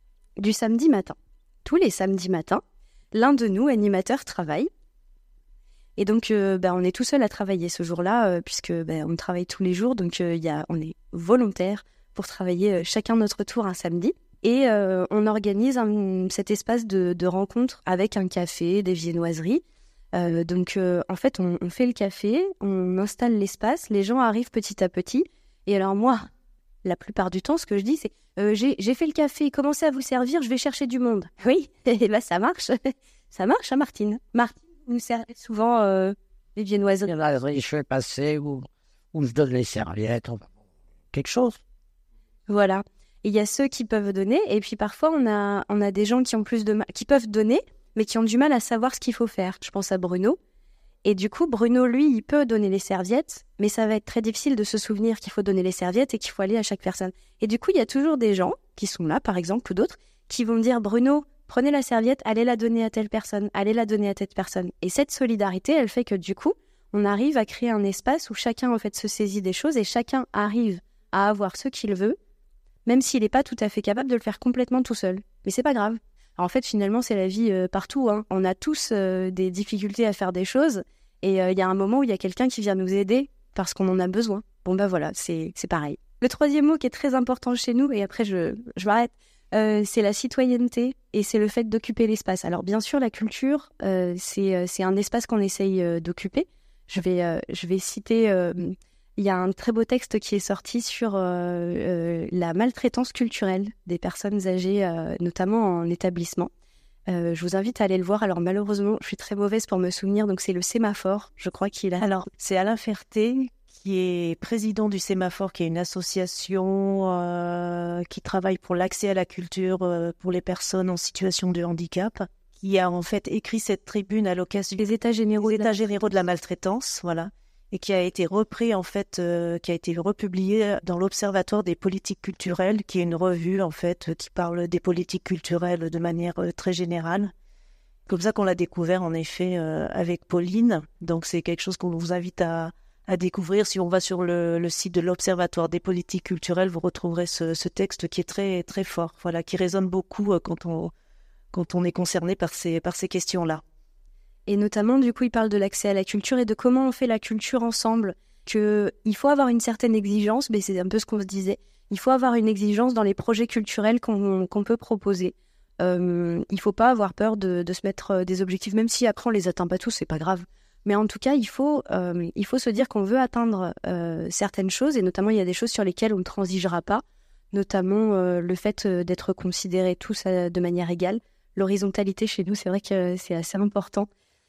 du samedi matin. Tous les samedis matins, l'un de nous, animateurs, travaille. Et donc, euh, bah, on est tout seul à travailler ce jour-là, euh, puisque bah, on travaille tous les jours. Donc, euh, y a, on est volontaire pour travailler euh, chacun notre tour un samedi. Et euh, on organise un, cet espace de, de rencontre avec un café, des viennoiseries. Euh, donc, euh, en fait, on, on fait le café, on installe l'espace, les gens arrivent petit à petit. Et alors moi, la plupart du temps, ce que je dis, c'est euh, j'ai, j'ai fait le café, commencez à vous servir, je vais chercher du monde. Oui, et bah, ça marche. Ça marche, hein, Martine. Martine, vous servez souvent euh, les viennoiseries. Je fais passer ou, ou je donne les serviettes, quelque chose. Voilà. Et il y a ceux qui peuvent donner, et puis parfois, on a, on a des gens qui ont plus de mal, qui peuvent donner, mais qui ont du mal à savoir ce qu'il faut faire. Je pense à Bruno. Et du coup, Bruno, lui, il peut donner les serviettes, mais ça va être très difficile de se souvenir qu'il faut donner les serviettes et qu'il faut aller à chaque personne. Et du coup, il y a toujours des gens qui sont là, par exemple, ou d'autres, qui vont dire « Bruno, prenez la serviette, allez la donner à telle personne, allez la donner à telle personne. » Et cette solidarité, elle fait que du coup, on arrive à créer un espace où chacun, en fait, se saisit des choses et chacun arrive à avoir ce qu'il veut, même s'il n'est pas tout à fait capable de le faire complètement tout seul. Mais c'est pas grave. Alors, en fait, finalement, c'est la vie euh, partout. Hein. On a tous euh, des difficultés à faire des choses Et il euh, y a un moment où il y a quelqu'un qui vient nous aider parce qu'on en a besoin. Bon ben voilà, c'est, c'est pareil. Le troisième mot qui est très important chez nous, et après je, je m'arrête, euh, c'est la citoyenneté et c'est le fait d'occuper l'espace. Alors bien sûr, la culture, euh, c'est, euh, c'est un espace qu'on essaye euh, d'occuper. Je vais, euh, je vais citer, euh, il y a un très beau texte qui est sorti sur euh, euh, la maltraitance culturelle des personnes âgées, euh, notamment en établissement. Euh, je vous invite à aller le voir. Alors malheureusement, je suis très mauvaise pour me souvenir, donc c'est le Sémaphore, je crois qu'il a... Alors, c'est Alain Ferté, qui est président du Sémaphore, qui est une association euh, qui travaille pour l'accès à la culture euh, pour les personnes en situation de handicap, qui a en fait écrit cette tribune à l'occasion des États généraux, des États généraux de la maltraitance, voilà, et qui a été repris en fait, euh, qui a été republié dans l'Observatoire des politiques culturelles, qui est une revue en fait qui parle des politiques culturelles de manière euh, très générale. Comme ça qu'on l'a découvert en effet euh, avec Pauline. Donc c'est quelque chose qu'on vous invite à, à découvrir. Si on va sur le, le site de l'Observatoire des politiques culturelles, vous retrouverez ce, ce texte qui est très très fort, voilà, qui résonne beaucoup euh, quand on quand on est concerné par ces par ces questions-là. Et notamment, du coup, il parle de l'accès à la culture et de comment on fait la culture ensemble. Que il faut avoir une certaine exigence, mais c'est un peu ce qu'on se disait. Il faut avoir une exigence dans les projets culturels qu'on, qu'on peut proposer. Euh, il ne faut pas avoir peur de, de se mettre des objectifs, même si après on les atteint pas tous, c'est pas grave. Mais en tout cas, il faut, euh, il faut se dire qu'on veut atteindre euh, certaines choses, et notamment il y a des choses sur lesquelles on ne transigera pas, notamment euh, le fait d'être considérés tous euh, de manière égale. L'horizontalité chez nous, c'est vrai que c'est assez important.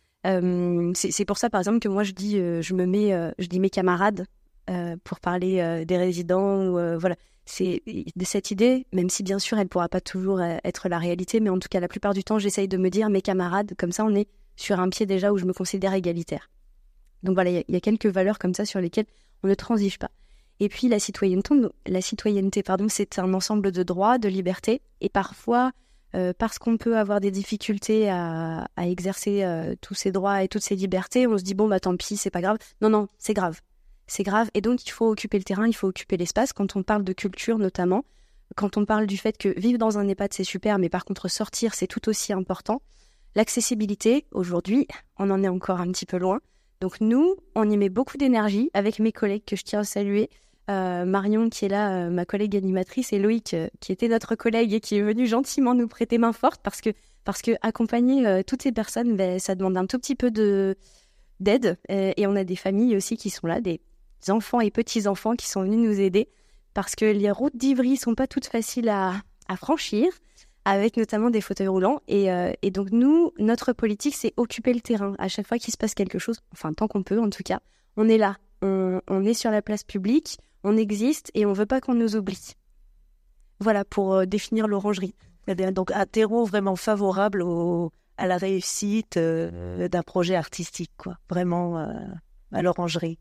Euh, c'est, c'est pour ça, par exemple, que moi je dis, euh, je me mets, euh, je dis mes camarades euh, pour parler euh, des résidents. Ou, euh, voilà, c'est de cette idée, même si bien sûr elle pourra pas toujours euh, être la réalité, mais en tout cas la plupart du temps, j'essaye de me dire mes camarades. Comme ça, on est sur un pied déjà où je me considère égalitaire. Donc voilà, il y, y a quelques valeurs comme ça sur lesquelles on ne transige pas. Et puis la citoyenneté, la citoyenneté, pardon, c'est un ensemble de droits, de libertés, et parfois. Euh, parce qu'on peut avoir des difficultés à, à exercer euh, tous ces droits et toutes ces libertés, on se dit bon bah tant pis, c'est pas grave. Non, non, c'est grave. C'est grave et donc il faut occuper le terrain, il faut occuper l'espace. Quand on parle de culture notamment, quand on parle du fait que vivre dans un EHPAD c'est super, mais par contre sortir c'est tout aussi important. L'accessibilité, aujourd'hui, on en est encore un petit peu loin. Donc nous, on y met beaucoup d'énergie avec mes collègues que je tiens à saluer. Euh, Marion qui est là, euh, ma collègue animatrice, et Loïc euh, qui était notre collègue et qui est venu gentiment nous prêter main forte parce que, parce que accompagner euh, toutes ces personnes, ben, ça demande un tout petit peu de, d'aide euh, et on a des familles aussi qui sont là, des enfants et petits-enfants qui sont venus nous aider parce que les routes d'Ivry sont pas toutes faciles à, à franchir avec notamment des fauteuils roulants et, euh, et donc nous, notre politique c'est occuper le terrain à chaque fois qu'il se passe quelque chose, enfin tant qu'on peut en tout cas, on est là, on, on est sur la place publique. On existe et on ne veut pas qu'on nous oublie. Voilà pour euh, définir l'orangerie. Eh bien, donc un terreau vraiment favorable au, à la réussite euh, d'un projet artistique, quoi. Vraiment euh, à l'orangerie.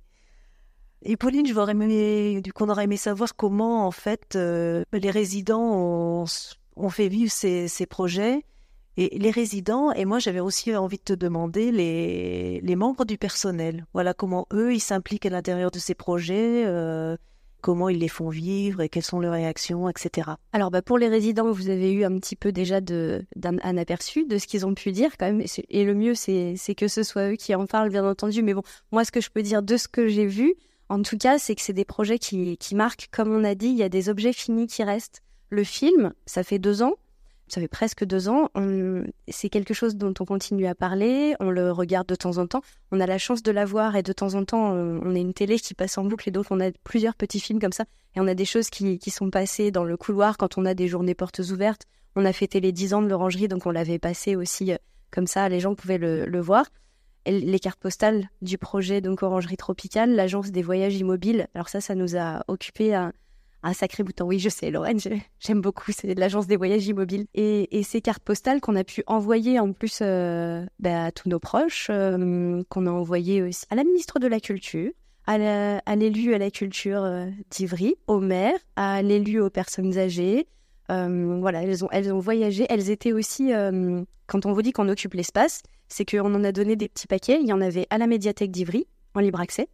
Et Pauline, je voudrais aimé, du coup, on aurait aimé savoir comment en fait euh, les résidents ont, ont fait vivre ces, ces projets. Et les résidents, et moi j'avais aussi envie de te demander les, les membres du personnel. Voilà comment eux ils s'impliquent à l'intérieur de ces projets. Euh, comment ils les font vivre et quelles sont leurs réactions, et cetera. Alors bah pour les résidents, vous avez eu un petit peu déjà de, d'un, un aperçu de ce qu'ils ont pu dire quand même. Et le mieux, c'est, c'est que ce soit eux qui en parlent, bien entendu. Mais bon, moi, ce que je peux dire de ce que j'ai vu, en tout cas, c'est que c'est des projets qui, qui marquent. Comme on a dit, il y a des objets finis qui restent. Le film, ça fait deux ans. Ça fait presque deux ans. On... C'est quelque chose dont on continue à parler. On le regarde de temps en temps. On a la chance de l'avoir et de temps en temps, on a une télé qui passe en boucle et donc on a plusieurs petits films comme ça. Et on a des choses qui, qui sont passées dans le couloir quand on a des journées portes ouvertes. On a fêté les dix ans de l'orangerie, donc on l'avait passé aussi comme ça. Les gens pouvaient le, le voir. Et les cartes postales du projet donc Orangerie Tropicale, l'agence des voyages immobiles. Alors ça, ça nous a occupé un... Un sacré bout de temps. Oui, je sais, Lorraine, j'aime beaucoup. C'est l'agence des voyages immobiles. Et, et ces cartes postales qu'on a pu envoyer en plus euh, bah, à tous nos proches, euh, qu'on a envoyé aussi à la ministre de la Culture, à, la, à l'élu à la culture euh, d'Ivry, au maire, à l'élu aux personnes âgées. Euh, voilà, elles ont, elles ont voyagé. Elles étaient aussi, euh, quand on vous dit qu'on occupe l'espace, c'est qu'on en a donné des petits paquets. Il y en avait à la médiathèque d'Ivry, en libre accès.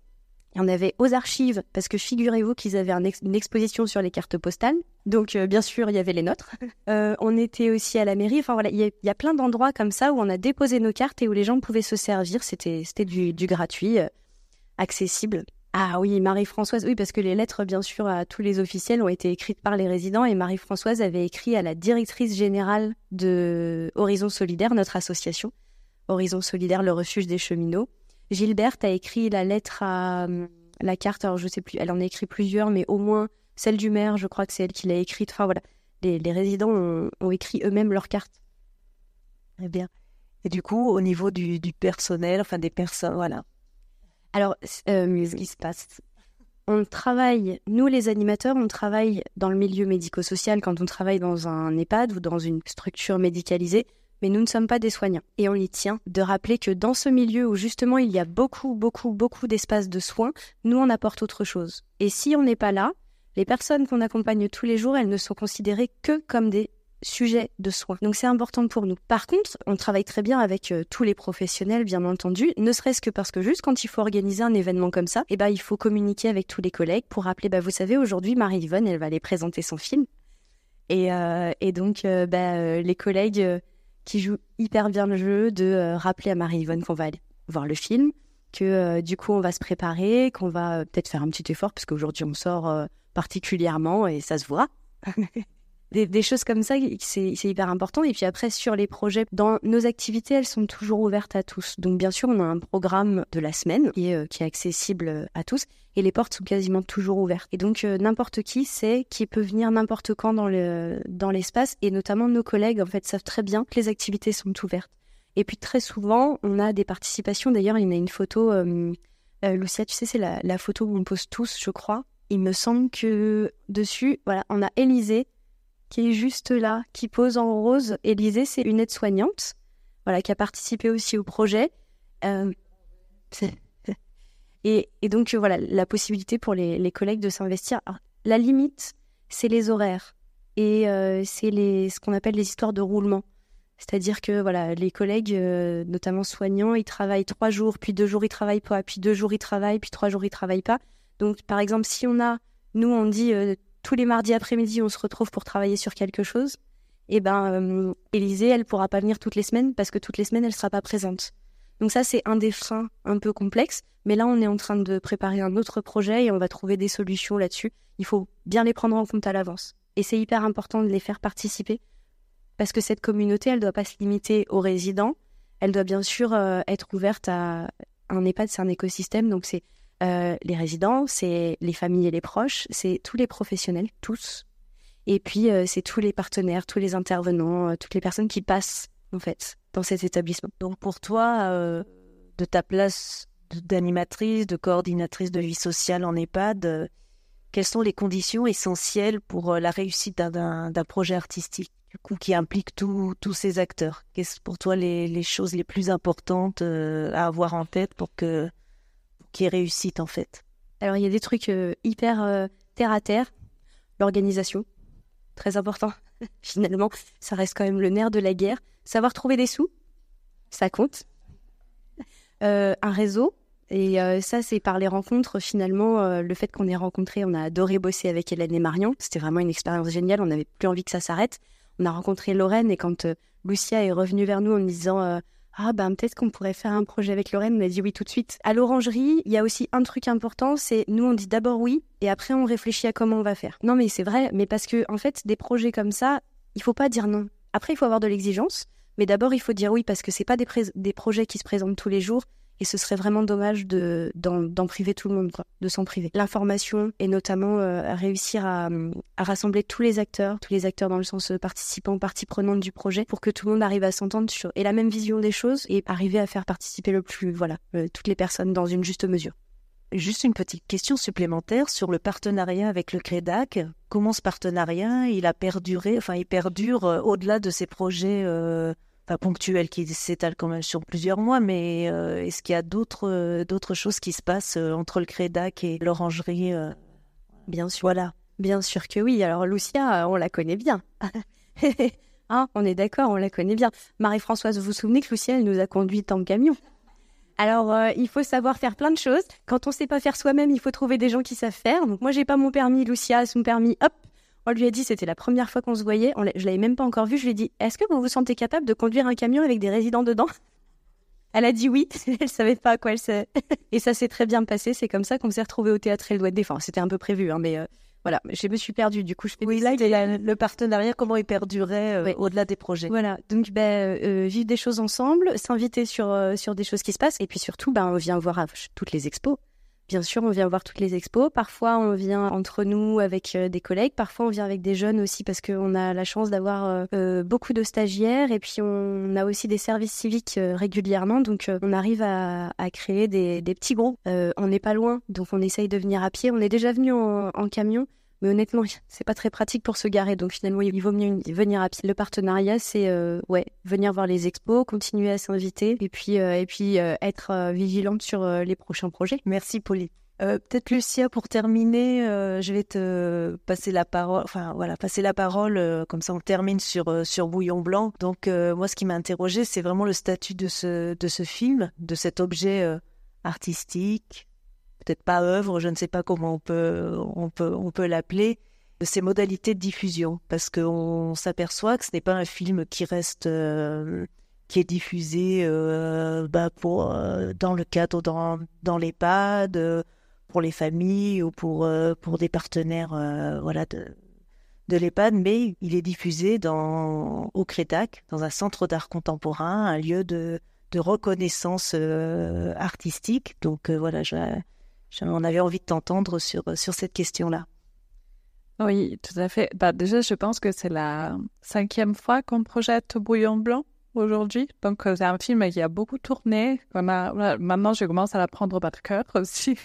Il y en avait aux archives, parce que figurez-vous qu'ils avaient un ex- une exposition sur les cartes postales. Donc, euh, bien sûr, il y avait les nôtres. Euh, on était aussi à la mairie. Enfin, voilà, il y, a- il y a plein d'endroits comme ça où on a déposé nos cartes et où les gens pouvaient se servir. C'était, c'était du, du gratuit, euh, accessible. Ah oui, Marie-Françoise, oui, parce que les lettres, bien sûr, à tous les officiels ont été écrites par les résidents. Et Marie-Françoise avait écrit à la directrice générale de Horizon Solidaire, notre association. Horizon Solidaire, le refuge des cheminots. Gilberte a écrit la lettre à la carte, alors je sais plus, elle en a écrit plusieurs, mais au moins celle du maire, je crois que c'est elle qui l'a écrite. Enfin voilà, les, les résidents ont, ont écrit eux-mêmes leur carte. Très bien. Et du coup, au niveau du, du personnel, enfin des personnes, voilà. Alors, euh, ce qui se passe, on travaille, nous les animateurs, on travaille dans le milieu médico-social quand on travaille dans un EHPAD ou dans une structure médicalisée. Mais nous ne sommes pas des soignants. Et on y tient de rappeler que dans ce milieu où justement il y a beaucoup, beaucoup, beaucoup d'espaces de soins, nous on apporte autre chose. Et si on n'est pas là, les personnes qu'on accompagne tous les jours, elles ne sont considérées que comme des sujets de soins. Donc c'est important pour nous. Par contre, on travaille très bien avec euh, tous les professionnels, bien entendu, ne serait-ce que parce que juste quand il faut organiser un événement comme ça, eh ben, il faut communiquer avec tous les collègues pour rappeler, bah, vous savez, aujourd'hui, Marie-Yvonne, elle va aller présenter son film. Et, euh, et donc, euh, bah, euh, les collègues... Euh, qui joue hyper bien le jeu, de euh, rappeler à Marie-Yvonne qu'on va aller voir le film, que euh, du coup on va se préparer, qu'on va euh, peut-être faire un petit effort, parce qu'aujourd'hui on sort euh, particulièrement et ça se voit. des, des choses comme ça, c'est, c'est hyper important. Et puis après, sur les projets, dans nos activités, elles sont toujours ouvertes à tous. Donc bien sûr, on a un programme de la semaine qui est, euh, qui est accessible à tous. Et les portes sont quasiment toujours ouvertes. Et donc, euh, n'importe qui sait qui peut venir n'importe quand dans, le, dans l'espace. Et notamment, nos collègues, en fait, savent très bien que les activités sont ouvertes. Et puis, très souvent, on a des participations. D'ailleurs, il y en a une photo... Euh, euh, Lucia, tu sais, c'est la, la photo où on pose tous, je crois. Il me semble que dessus, voilà, on a Élisée qui est juste là, qui pose en rose. Élisée, c'est une aide-soignante, voilà, qui a participé aussi au projet. Euh, c'est... Et, et donc, euh, voilà, la possibilité pour les, les collègues de s'investir. Alors, la limite, c'est les horaires et euh, c'est les, ce qu'on appelle les histoires de roulement. C'est-à-dire que voilà, les collègues, euh, notamment soignants, ils travaillent trois jours, puis deux jours ils travaillent pas, puis deux jours ils travaillent, puis trois jours ils travaillent pas. Donc, par exemple, si on a, nous, on dit euh, tous les mardis après-midi, on se retrouve pour travailler sur quelque chose, et ben, euh, Élisée, elle pourra pas venir toutes les semaines parce que toutes les semaines, elle sera pas présente. Donc ça, c'est un des freins un peu complexes. Mais là, on est en train de préparer un autre projet et on va trouver des solutions là-dessus. Il faut bien les prendre en compte à l'avance. Et c'est hyper important de les faire participer parce que cette communauté, elle ne doit pas se limiter aux résidents. Elle doit bien sûr euh, être ouverte à un EHPAD, c'est un écosystème. Donc c'est euh, les résidents, c'est les familles et les proches, c'est tous les professionnels, tous. Et puis, euh, c'est tous les partenaires, tous les intervenants, euh, toutes les personnes qui passent, en fait, dans cet établissement. Donc pour toi, euh, de ta place d'animatrice, de coordinatrice de vie sociale en EHPAD, euh, quelles sont les conditions essentielles pour euh, la réussite d'un, d'un, d'un projet artistique, du coup, qui implique tous ces acteurs? Qu'est-ce pour toi les, les choses les plus importantes euh, à avoir en tête pour que pour qu'il y ait réussite, en fait? Alors, il y a des trucs euh, hyper euh, terre à terre. L'organisation, très important. Finalement, ça reste quand même le nerf de la guerre. Savoir trouver des sous, ça compte. Euh, un réseau, et euh, ça, c'est par les rencontres. Finalement, euh, le fait qu'on ait rencontré, on a adoré bosser avec Hélène et Marion. C'était vraiment une expérience géniale. On n'avait plus envie que ça s'arrête. On a rencontré Lorraine, et quand euh, Lucia est revenue vers nous en nous disant euh, ah ben peut-être qu'on pourrait faire un projet avec Lorraine, on a dit oui tout de suite. À l'Orangerie, il y a aussi un truc important, c'est nous on dit d'abord oui et après on réfléchit à comment on va faire. Non mais c'est vrai, mais parce que en fait des projets comme ça, il faut pas dire non. Après il faut avoir de l'exigence, mais d'abord il faut dire oui parce que c'est pas des, pré- des projets qui se présentent tous les jours. Et ce serait vraiment dommage de, d'en, d'en priver tout le monde, quoi, de s'en priver. L'information et notamment euh, réussir à, à rassembler tous les acteurs, tous les acteurs dans le sens participant, partie prenante du projet, pour que tout le monde arrive à s'entendre sur et la même vision des choses et arriver à faire participer le plus, voilà, euh, toutes les personnes dans une juste mesure. Juste une petite question supplémentaire sur le partenariat avec le CREDAC. Comment ce partenariat, il a perduré, enfin il perdure euh, au-delà de ces projets euh, Enfin, ponctuel, qui s'étale quand même sur plusieurs mois, mais euh, est-ce qu'il y a d'autres, euh, d'autres choses qui se passent euh, entre le CREDAC et l'Orangerie euh... Bien sûr, voilà. Bien sûr que oui. Alors, Lucia, on la connaît bien. Hein, on est d'accord, on la connaît bien. Marie-Françoise, vous vous souvenez que Lucia, elle nous a conduites en camion? Alors, euh, il faut savoir faire plein de choses. Quand on ne sait pas faire soi-même, il faut trouver des gens qui savent faire. Donc, moi, j'ai pas mon permis. Lucia a son permis. Hop, on lui a dit, c'était la première fois qu'on se voyait. On l'a- je l'avais même pas encore vu. Je lui ai dit, est-ce que vous vous sentez capable de conduire un camion avec des résidents dedans? Elle a dit oui. Elle savait pas à quoi elle s'est. Et ça s'est très bien passé. C'est comme ça qu'on s'est retrouvés au théâtre Éloigné des. Enfin, c'était un peu prévu, hein, mais euh, voilà. Je me suis perdue. Du coup, je fais Oui, des là, sites. il y a le partenariat, comment il perdurait euh, Oui. au-delà des projets. Voilà, donc ben, euh, vivre des choses ensemble, s'inviter sur, euh, sur des choses qui se passent, et puis surtout, ben, on vient voir euh, toutes les expos. Bien sûr, on vient voir toutes les expos. Parfois, on vient entre nous avec euh, des collègues. Parfois, on vient avec des jeunes aussi parce qu'on a la chance d'avoir euh, euh, beaucoup de stagiaires. Et puis, on a aussi des services civiques euh, régulièrement. Donc, euh, on arrive à, à créer des, des petits groupes. Euh, on n'est pas loin, donc on essaye de venir à pied. On est déjà venu en, en camion. Mais honnêtement, c'est pas très pratique pour se garer, donc finalement, il vaut mieux venir à pied. Le partenariat, c'est euh, ouais, venir voir les expos, continuer à s'inviter, et puis euh, et puis euh, être euh, vigilante sur euh, les prochains projets. Merci, Pauline. Euh, peut-être Lucia, pour terminer, euh, je vais te passer la parole. Enfin voilà, passer la parole. Euh, comme ça, on termine sur euh, sur Bouillon Blanc. Donc euh, moi, ce qui m'a interrogée, c'est vraiment le statut de ce de ce film, de cet objet euh, artistique. Peut-être pas œuvre, je ne sais pas comment on peut, on peut, on peut l'appeler, de ces modalités de diffusion, parce qu'on s'aperçoit que ce n'est pas un film qui reste, euh, qui est diffusé euh, bah pour, euh, dans le cadre, dans, dans l'EHPAD, euh, pour les familles ou pour, euh, pour des partenaires euh, voilà, de, de l'EHPAD, mais il est diffusé dans, au Crédac, dans un centre d'art contemporain, un lieu de, de reconnaissance euh, artistique. Donc euh, voilà, je... On avait envie de t'entendre sur, sur cette question-là. Oui, tout à fait. Bah, déjà, je pense que c'est la cinquième fois qu'on projette Bouillon Blanc aujourd'hui. Donc, euh, c'est un film qui a beaucoup tourné. On a, voilà, maintenant, je commence à l'apprendre par cœur aussi.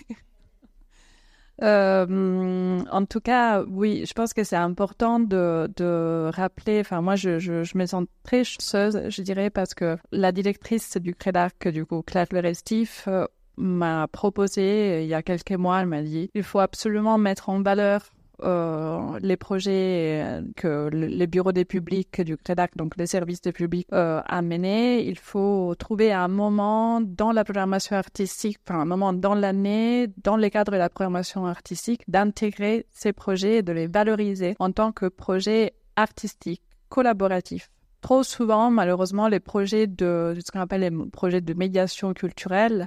euh, en tout cas, oui, je pense que c'est important de, de rappeler. Enfin, moi, je, je, je me sens très chanceuse, je dirais, parce que la directrice du Crédac, du coup, Claire Le Restif, euh, m'a proposé il y a quelques mois, elle m'a dit il faut absolument mettre en valeur euh, les projets que le, les bureaux des publics du Crédac, donc les services des publics, euh, a menés. Il faut trouver un moment dans la programmation artistique, enfin un moment dans l'année, dans les cadres de la programmation artistique, d'intégrer ces projets et de les valoriser en tant que projets artistiques, collaboratifs. Trop souvent, malheureusement, les projets de ce qu'on appelle les projets de médiation culturelle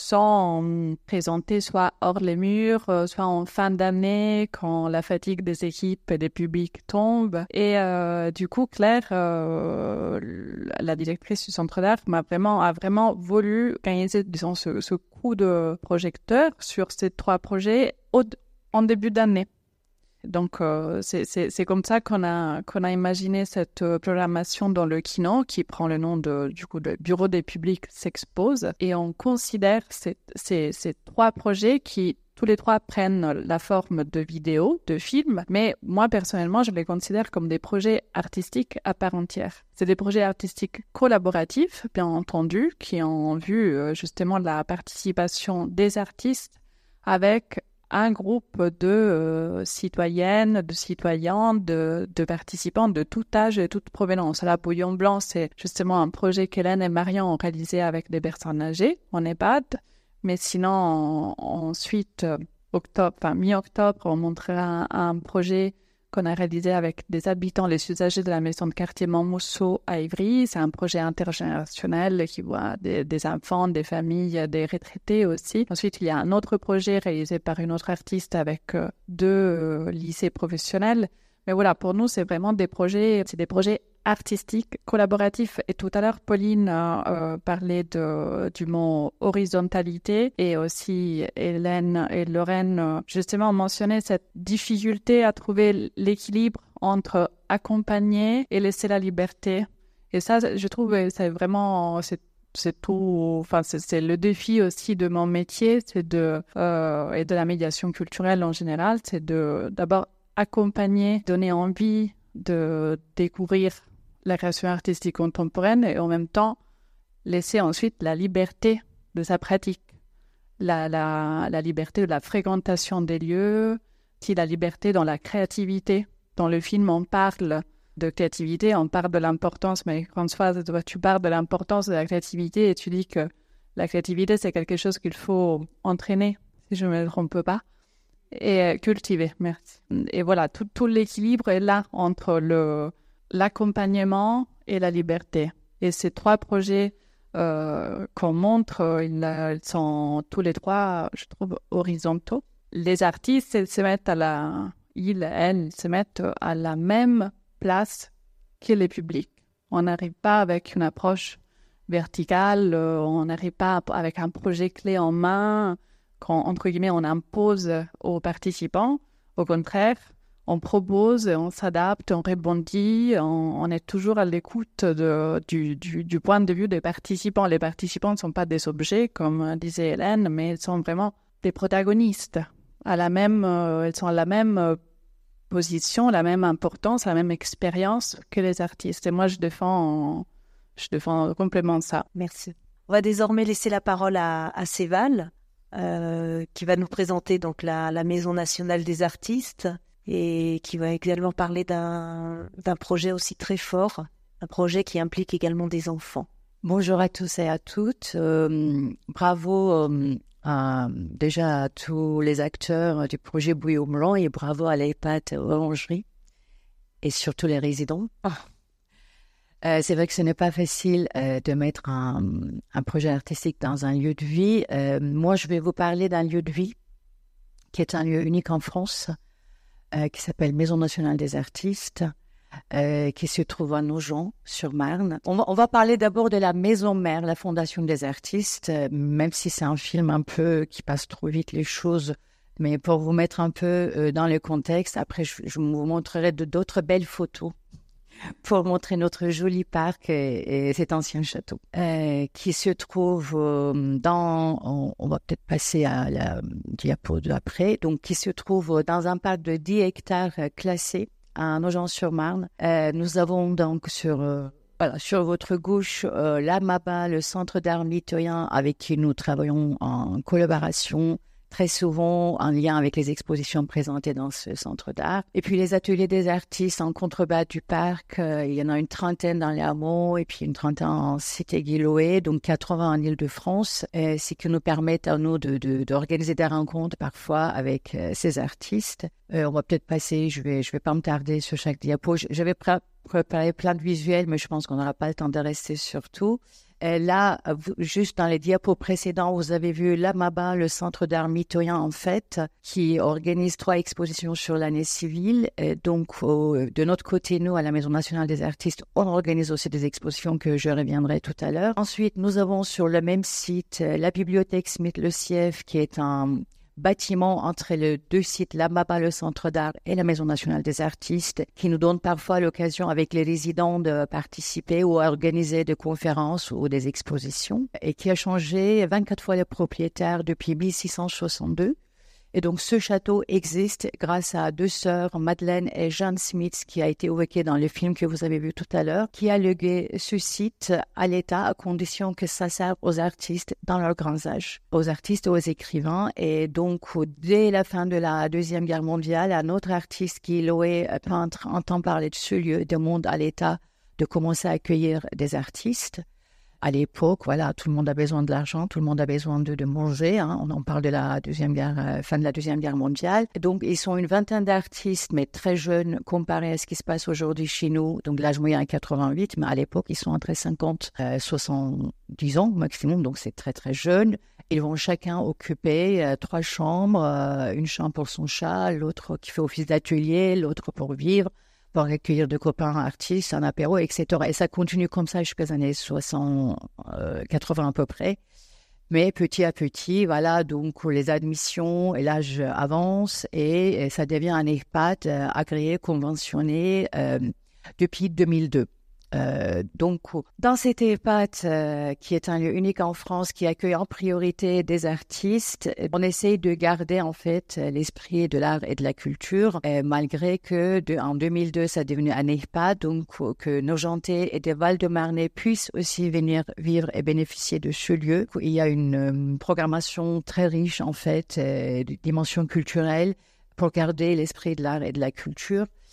sont présentés soit hors les murs, soit en fin d'année, quand la fatigue des équipes et des publics tombe. Et euh, du coup, Claire, euh, la directrice du Centre d'Art, m'a vraiment, a vraiment voulu organiser, disons, ce, ce coup de projecteur sur ces trois projets au, en début d'année. Donc, euh, c'est, c'est, c'est comme ça qu'on a, qu'on a imaginé cette euh, programmation dans le Kino, qui prend le nom de, du coup, de Bureau des publics s'expose. Et on considère ces, ces, ces trois projets qui, tous les trois, prennent la forme de vidéos, de films. Mais moi, personnellement, je les considère comme des projets artistiques à part entière. C'est des projets artistiques collaboratifs, bien entendu, qui ont vu euh, justement la participation des artistes avec un groupe de euh, citoyennes, de citoyens, de, de participants de tout âge et toute provenance. La Bouillon Blanc, c'est justement un projet qu'Hélène et Marion ont réalisé avec des personnes âgées en EHPAD. Mais sinon, en, ensuite, euh, octobre, enfin, mi-octobre, on montrera un, un projet qu'on a réalisé avec des habitants, les usagers de la maison de quartier Montmousseau à Ivry. C'est un projet intergénérationnel qui voit des, des enfants, des familles, des retraités aussi. Ensuite, il y a un autre projet réalisé par une autre artiste avec euh, deux euh, lycées professionnels. Mais voilà, pour nous, c'est vraiment des projets, c'est des projets artistiques, collaboratifs. Et tout à l'heure, Pauline euh, euh, parlait de, du mot horizontalité, et aussi Hélène et Lorraine euh, justement mentionnaient cette difficulté à trouver l'équilibre entre accompagner et laisser la liberté. Et ça, je trouve, c'est vraiment, c'est c'est tout, enfin c'est, c'est le défi aussi de mon métier, c'est de euh, et de la médiation culturelle en général, c'est de d'abord accompagner, donner envie de découvrir la création artistique contemporaine, et en même temps laisser ensuite la liberté de sa pratique, la, la, la liberté de la fréquentation des lieux, aussi la liberté dans la créativité. Dans le film, on parle de créativité, on parle de l'importance, mais Françoise, toi, tu parles de l'importance de la créativité et tu dis que La créativité, c'est quelque chose qu'il faut entraîner, si je ne me trompe pas, et cultiver, merci. Et voilà, tout, tout l'équilibre est là entre le, l'accompagnement et la liberté. Et ces trois projets euh, qu'on montre, ils, ils sont tous les trois, je trouve, horizontaux. Les artistes, ils se mettent à la, ils, elles, se mettent à la même place que les publics. On n'arrive pas avec une approche verticale, euh, on n'arrive pas avec un projet clé en main, quand, entre guillemets, on impose aux participants. Au contraire, on propose, on s'adapte, on rebondit, on, on est toujours à l'écoute de, du, du, du point de vue des participants. Les participants ne sont pas des objets, comme disait Hélène, mais ils sont vraiment des protagonistes. À la même, euh, ils sont à la même euh, position, la même importance, la même expérience que les artistes. Et moi, je défends, je défends complètement ça. Merci. On va désormais laisser la parole à, à Séval, euh, qui va nous présenter donc la, la Maison nationale des artistes et qui va également parler d'un, d'un projet aussi très fort, un projet qui implique également des enfants. Bonjour à tous et à toutes. Euh, bravo euh, à, déjà à tous les acteurs du projet Bouillon Blanc et bravo à l'EHPAD Orangerie et surtout les résidents. Oh. Euh, c'est vrai que ce n'est pas facile euh, de mettre un, un projet artistique dans un lieu de vie. Euh, moi, je vais vous parler d'un lieu de vie qui est un lieu unique en France, euh, qui s'appelle Maison nationale des artistes, euh, qui se trouve à Nogent-sur-Marne. On va, on va parler d'abord de la Maison Mère, la Fondation des artistes, euh, même si c'est un film un peu qui passe trop vite les choses, mais pour vous mettre un peu euh, dans le contexte, après je, je vous montrerai de, d'autres belles photos pour montrer notre joli parc et, et cet ancien château euh, qui se trouve euh, dans, on, on va peut-être passer à la diapo d'après, donc qui se trouve dans un parc de dix hectares euh, classé à Nogent-sur-Marne. Euh, nous avons donc sur, euh, voilà, sur votre gauche euh, l'AMABA, le Centre d'art mitoyen avec qui nous travaillons en collaboration, très souvent en lien avec les expositions présentées dans ce centre d'art. Et puis les ateliers des artistes en contrebas du parc, euh, il y en a une trentaine dans les hameaux et puis une trentaine en cité Guilloué, donc quatre-vingts en Île-de-France, euh, ce qui nous permet à nous de, de, d'organiser des rencontres parfois avec euh, ces artistes. Euh, on va peut-être passer, je vais, je vais pas me tarder sur chaque diapo. J'avais pré- préparé plein de visuels, mais je pense qu'on n'aura pas le temps de rester sur tout. Et là, juste dans les diapos précédents, vous avez vu l'AMABA, le Centre d'art mitoyen, en fait, qui organise trois expositions sur l'année civile. Et donc, au, de notre côté, nous, à la Maison nationale des artistes, on organise aussi des expositions que je reviendrai tout à l'heure. Ensuite, nous avons sur le même site la bibliothèque Smith-Le Sièvre, qui est un bâtiment entre les deux sites, l'AMABA, le Centre d'art et la Maison nationale des artistes, qui nous donne parfois l'occasion avec les résidents de participer ou organiser des conférences ou des expositions et qui a changé vingt-quatre fois le propriétaire depuis mille six cent soixante-deux. Et donc, ce château existe grâce à deux sœurs, Madeleine et Jeanne Smith, qui a été évoqué dans le film que vous avez vu tout à l'heure, qui a légué ce site à l'État à condition que ça serve aux artistes dans leur grand âge, aux artistes et aux écrivains. Et donc, dès la fin de la Deuxième Guerre mondiale, un autre artiste, Guy Loé, peintre, entend parler de ce lieu, demande à l'État de commencer à accueillir des artistes. À l'époque, voilà, tout le monde a besoin de l'argent, tout le monde a besoin de, de manger. Hein. On en parle de la deuxième guerre, euh, fin de la Deuxième Guerre mondiale. Donc, ils sont une vingtaine d'artistes, mais très jeunes comparé à ce qui se passe aujourd'hui chez nous. Donc, l'âge moyen est quatre-vingt-huit, mais à l'époque, ils sont entre cinquante et soixante-dix ans maximum. Donc, c'est très, très jeune. Ils vont chacun occuper euh, trois chambres, euh, une chambre pour son chat, l'autre qui fait office d'atelier, l'autre pour vivre, pour accueillir de copains artistes, un apéro, et cetera. Et ça continue comme ça jusqu'aux années soixante, quatre-vingts à peu près. Mais petit à petit, voilà, donc les admissions et l'âge avance et, et ça devient un EHPAD euh, agréé, conventionné euh, depuis deux mille deux. Euh, donc, dans cet EHPAD, euh, qui est un lieu unique en France, qui accueille en priorité des artistes, on essaye de garder en fait l'esprit de l'art et de la culture, euh, malgré que de, en deux mille deux, ça est devenu un EHPAD, donc que nos Nogentais et des Val-de-Marnais puissent aussi venir vivre et bénéficier de ce lieu. Il y a une euh, programmation très riche en fait, euh, de dimension culturelle pour garder l'esprit de l'art et de la culture.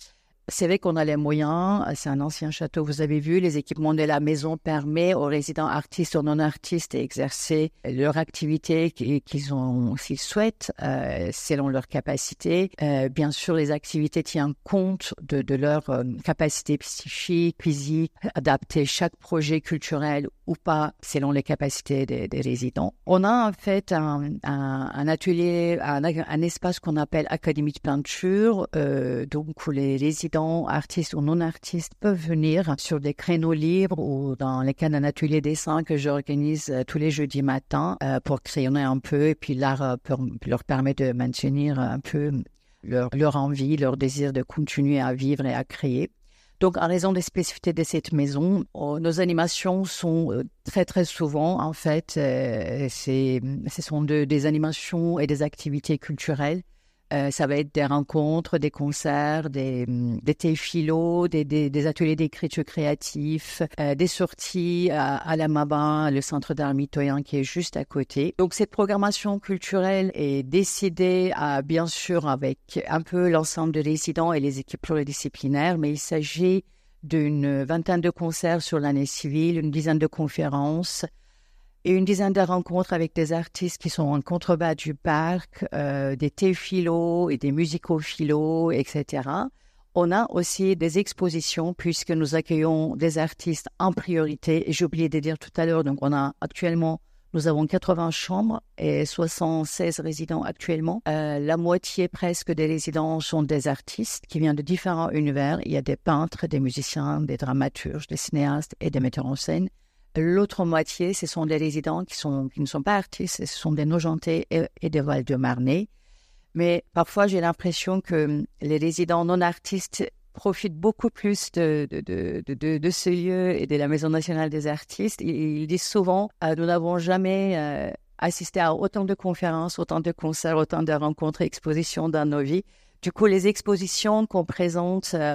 c'est vrai qu'on a les moyens, c'est un ancien château, vous avez vu, les équipements de la maison permettent aux résidents artistes ou non-artistes d'exercer leur activité qu'ils ont, s'ils souhaitent, euh, selon leur capacité. Euh, bien sûr, les activités tiennent compte de, de leur euh, capacité psychique, physique, adapter chaque projet culturel ou pas selon les capacités des, des résidents. On a en fait un, un, un atelier, un, un espace qu'on appelle Académie de peinture, euh, donc où les résidents artistes ou non-artistes peuvent venir sur des créneaux libres ou dans les cas d'un atelier dessin que j'organise euh, tous les jeudis matins euh, pour crayonner un peu et puis l'art euh, per, leur permet de maintenir un peu leur, leur envie, leur désir de continuer à vivre et à créer. Donc, en raison des spécificités de cette maison, oh, nos animations sont euh, très, très souvent, en fait, euh, c'est, ce sont de, des animations et des activités culturelles. Euh, ça va être des rencontres, des concerts, des, des thés philo, des, des, des ateliers d'écriture créatif, euh, des sorties à, à la Maba, le centre d'art mitoyen qui est juste à côté. Donc cette programmation culturelle est décidée à, bien sûr avec un peu l'ensemble des résidents et les équipes pluridisciplinaires, mais il s'agit d'une vingtaine de concerts sur l'année civile, une dizaine de conférences, et une dizaine de rencontres avec des artistes qui sont en contrebas du parc, euh, des théphilos et des musicophilos, et cetera. On a aussi des expositions puisque nous accueillons des artistes en priorité. Et j'ai oublié de dire tout à l'heure, donc on a actuellement, nous avons quatre-vingts chambres et soixante-seize résidents actuellement. Euh, la moitié presque des résidents sont des artistes qui viennent de différents univers. Il y a des peintres, des musiciens, des dramaturges, des cinéastes et des metteurs en scène. L'autre moitié, ce sont des résidents qui, sont, qui ne sont pas artistes, ce sont des Nogentais et, et des Val-de-Marnais. Mais parfois, j'ai l'impression que les résidents non-artistes profitent beaucoup plus de, de, de, de, de ce lieu et de la Maison nationale des artistes. Ils, ils disent souvent euh, « nous n'avons jamais euh, assisté à autant de conférences, autant de concerts, autant de rencontres et expositions dans nos vies ». Du coup, les expositions qu'on présente euh,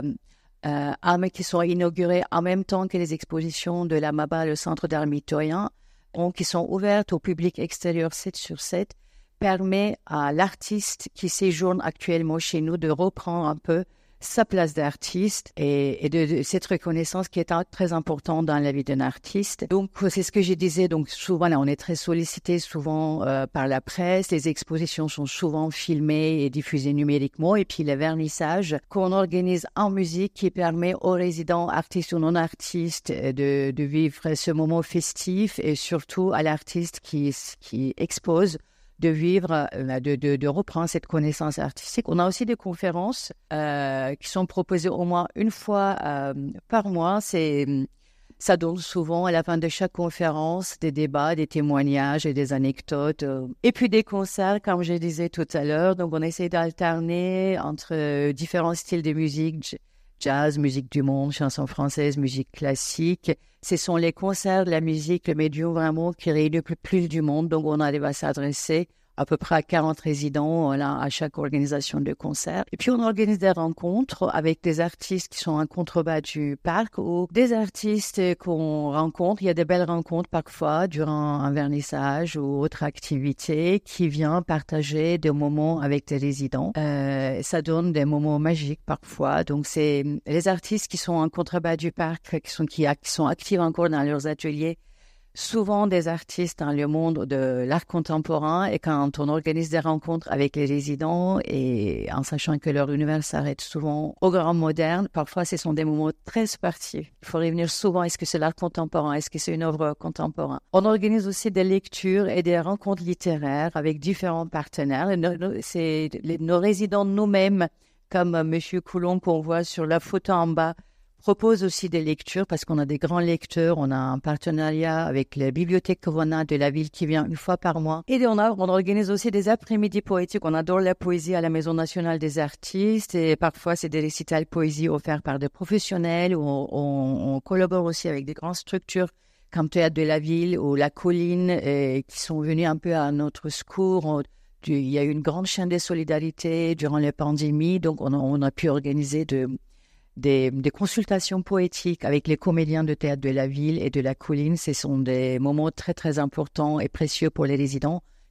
Euh, qui sont inaugurées en même temps que les expositions de la Maba, le centre d'art mitoyen, qui sont ouvertes au public extérieur sept sur sept, permet à l'artiste qui séjourne actuellement chez nous de reprendre un peu sa place d'artiste et, et de, de cette reconnaissance qui est très importante dans la vie d'un artiste. Donc, c'est ce que je disais. Donc, souvent, là, on est très sollicité souvent euh, par la presse. Les expositions sont souvent filmées et diffusées numériquement. Et puis, le vernissage qu'on organise en musique qui permet aux résidents artistes ou non artistes de, de vivre ce moment festif et surtout à l'artiste qui, qui expose de vivre, de, de, de reprendre cette connaissance artistique. On a aussi des conférences euh, qui sont proposées au moins une fois euh, par mois. C'est, ça donne souvent à la fin de chaque conférence des débats, des témoignages et des anecdotes. Et puis des concerts, comme je disais tout à l'heure. Donc on essaie d'alterner entre différents styles de musique, jazz, musique du monde, chanson française, musique classique. Ce sont les concerts de la musique, le médium vraiment qui réunit le plus du monde. Donc, on arrive à s'adresser à peu près à quarante résidents là, à chaque organisation de concert. Et puis, on organise des rencontres avec des artistes qui sont en contrebas du parc ou des artistes qu'on rencontre. Il y a des belles rencontres parfois durant un vernissage ou autre activité qui vient partager des moments avec des résidents. Euh, ça donne des moments magiques parfois. Donc, c'est les artistes qui sont en contrebas du parc, qui sont, qui, qui sont actifs encore dans leurs ateliers, souvent des artistes dans le monde de l'art contemporain, et quand on organise des rencontres avec les résidents et en sachant que leur univers s'arrête souvent au grand moderne, parfois ce sont des moments très sportifs. Il faut revenir souvent, est-ce que c'est l'art contemporain, est-ce que c'est une œuvre contemporaine? On organise aussi des lectures et des rencontres littéraires avec différents partenaires. Et nos, c'est les, nos résidents nous-mêmes, comme M. Coulon qu'on voit sur la photo en bas, propose aussi des lectures parce qu'on a des grands lecteurs. On a un partenariat avec la bibliothèque Corona de la ville qui vient une fois par mois. Et on, a, on organise aussi des après-midi poétiques. On adore la poésie à la Maison nationale des artistes et parfois c'est des récitals poésie offerts par des professionnels. On, on, on collabore aussi avec des grandes structures comme Théâtre de la Ville ou La Colline et, qui sont venus un peu à notre secours. On, il y a eu une grande chaîne de solidarité durant la pandémie, donc on a, on a pu organiser de... Des, des consultations poétiques avec les comédiens de Théâtre de la Ville et de La Colline. Ce sont des moments très, très importants et précieux pour les résidents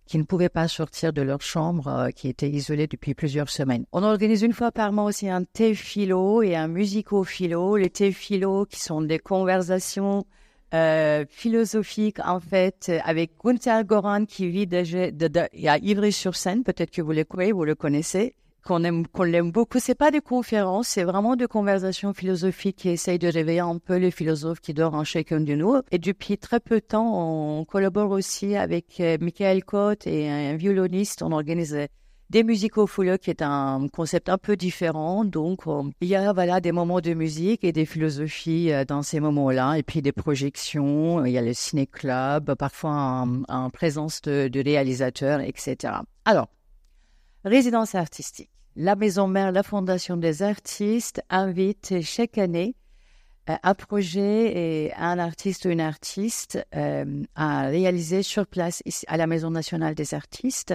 qui ne pouvaient pas sortir de leur chambre, euh, qui étaient isolés depuis plusieurs semaines. On organise une fois par mois aussi un thé philo et un musico-philo. Les thés philo qui sont des conversations euh, philosophiques, en fait, avec Gunther Goran qui vit de, de, de, à Ivry-sur-Seine. Peut-être que vous le connaissez, vous le connaissez. Qu'on aime, qu'on l'aime beaucoup. C'est pas des conférences, c'est vraiment des conversations philosophiques qui essayent de réveiller un peu le philosophe qui dort en chacun de nous. Et depuis très peu de temps, on collabore aussi avec euh, Michael Cotte et un violoniste. On organise des musicophiles qui est un concept un peu différent. Donc, on, il y a, voilà, des moments de musique et des philosophies euh, dans ces moments-là. Et puis des projections. Il y a le ciné-club, parfois en, en présence de, de réalisateurs, et cetera. Alors, résidence artistique. La Maison Mère, la Fondation des artistes, invite chaque année euh, un projet et un artiste ou une artiste euh, à réaliser sur place ici, à la Maison nationale des artistes.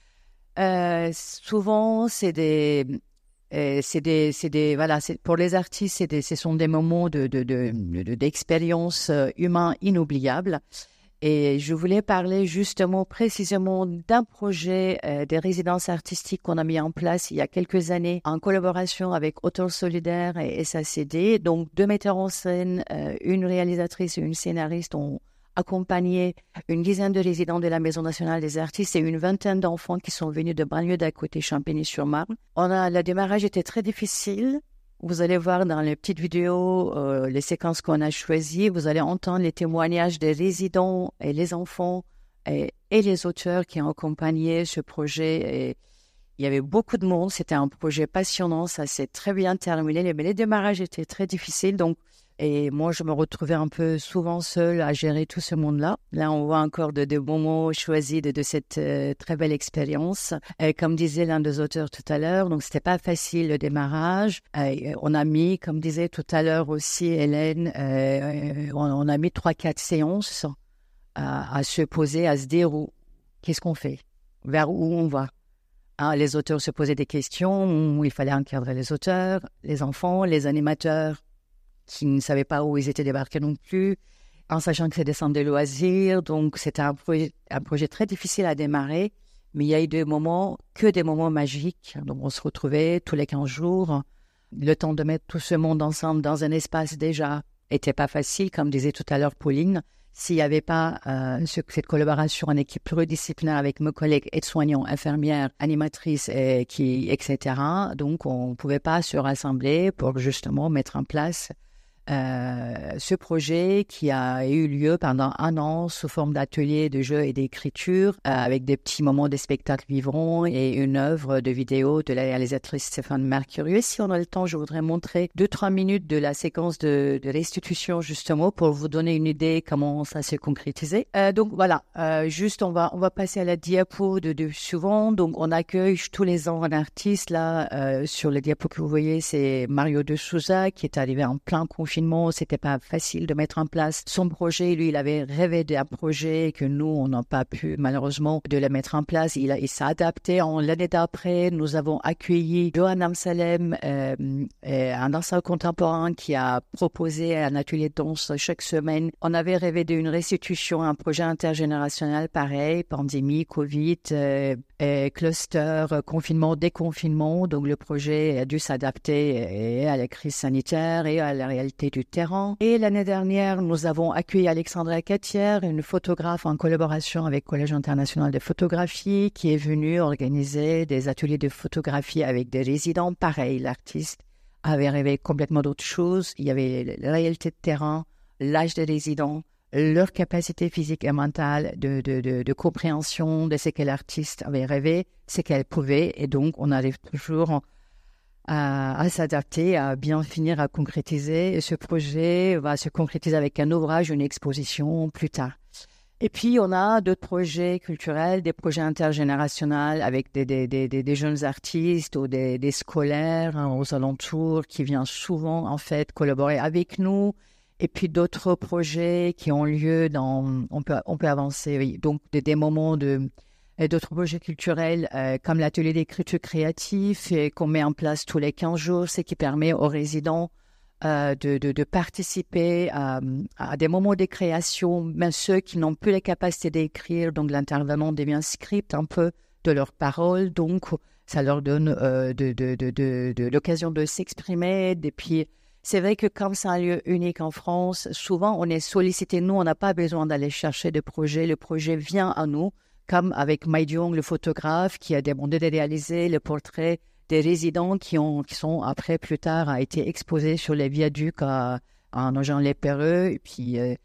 Euh, souvent, c'est des, euh, c'est des, c'est des, voilà, c'est, pour les artistes, c'est des, ce sont des moments de, de, de, de, d'expérience humaine inoubliables. Et je voulais parler justement précisément d'un projet euh, des résidences artistiques qu'on a mis en place il y a quelques années en collaboration avec Auteurs Solidaires et S A C D. Donc deux metteurs en scène, euh, une réalisatrice et une scénariste ont accompagné une dizaine de résidents de la Maison nationale des artistes et une vingtaine d'enfants qui sont venus de banlieue d'à côté, Champigny-sur-Marne. On a, le démarrage était très difficile. Vous allez voir dans les petites vidéos, euh, les séquences qu'on a choisies, vous allez entendre les témoignages des résidents et les enfants et, et les auteurs qui ont accompagné ce projet. Et il y avait beaucoup de monde, c'était un projet passionnant, ça s'est très bien terminé, mais les démarrages étaient très difficiles. Donc, et moi, je me retrouvais un peu souvent seule à gérer tout ce monde-là. Là, on voit encore de, de bons mots choisis de, de cette euh, très belle expérience. Et comme disait l'un des auteurs tout à l'heure, donc c'était pas facile le démarrage. Et on a mis, comme disait tout à l'heure aussi Hélène, euh, on, on a mis trois, quatre séances à, à se poser, à se dire où, qu'est-ce qu'on fait, vers où on va. Hein, les auteurs se posaient des questions, où il fallait encadrer les auteurs, les enfants, les animateurs qui ne savaient pas où ils étaient débarqués non plus, en sachant que c'est des centres de loisirs. Donc, c'était un projet, un projet très difficile à démarrer, mais il y a eu des moments, que des moments magiques. Donc, on se retrouvait tous les quinze jours. Le temps de mettre tout ce monde ensemble dans un espace déjà n'était pas facile, comme disait tout à l'heure Pauline. S'il n'y avait pas euh, ce, cette collaboration en équipe pluridisciplinaire avec mes collègues aides-soignants, infirmières, animatrices, et, qui, et cetera, donc on ne pouvait pas se rassembler pour justement mettre en place Euh, ce projet qui a eu lieu pendant un an sous forme d'ateliers de jeux et d'écriture euh, avec des petits moments de spectacle vivants et une œuvre de vidéo de la réalisatrice Stéphane Mercurieux. Si on a le temps, je voudrais montrer deux, trois minutes de la séquence de, de restitution justement pour vous donner une idée comment ça s'est concrétisé. Euh, donc voilà, euh, juste on va, on va passer à la diapo de, de suivant. Donc on accueille tous les ans un artiste. Là, euh, sur le diapo que vous voyez, c'est Mario de Souza qui est arrivé en plein confinement. C'était pas facile de mettre en place son projet. Lui, il avait rêvé d'un projet que nous, on n'a pas pu malheureusement de le mettre en place. Il, a, il s'est adapté. En, l'année d'après, nous avons accueilli Johan Amsalem, euh, euh, un danseur contemporain qui a proposé un atelier de danse chaque semaine. On avait rêvé d'une restitution, un projet intergénérationnel pareil, pandémie, Covid, euh, euh, cluster, confinement, déconfinement. Donc le projet a dû s'adapter et à la crise sanitaire et à la réalité du terrain. Et l'année dernière, nous avons accueilli Alexandra Catière, une photographe en collaboration avec Collège international de photographie, qui est venue organiser des ateliers de photographie avec des résidents. Pareil, l'artiste avait rêvé complètement d'autre chose. Il y avait la réalité de terrain, l'âge des résidents, leur capacité physique et mentale de, de, de, de compréhension de ce que l'artiste avait rêvé, ce qu'elle pouvait. Et donc, on arrive toujours à, à s'adapter, à bien finir à concrétiser. Et ce projet va se concrétiser avec un ouvrage, une exposition plus tard. Et puis, on a d'autres projets culturels, des projets intergénérationnels avec des, des, des, des jeunes artistes ou des, des scolaires hein, aux alentours qui viennent souvent, en fait, collaborer avec nous. Et puis, d'autres projets qui ont lieu dans... On peut, on peut avancer, oui. Donc, des, des moments de... Et d'autres projets culturels euh, comme l'atelier d'écriture créative et qu'on met en place tous les quinze jours, ce qui permet aux résidents euh, de, de, de participer à, à des moments de création, même ceux qui n'ont plus la capacité d'écrire, donc l'intervenant devient script un peu de leurs paroles, donc ça leur donne euh, de, de, de, de, de l'occasion de s'exprimer. Et puis, c'est vrai que comme c'est un lieu unique en France, souvent on est sollicité. Nous, on n'a pas besoin d'aller chercher des projets. Le projet vient à nous, comme avec Mai Jung, le photographe, qui a demandé de réaliser le portrait des résidents qui, ont, qui sont après, plus tard, a été exposés sur les viaducs à, à Nogent-les-Perreux. Et puis, euh,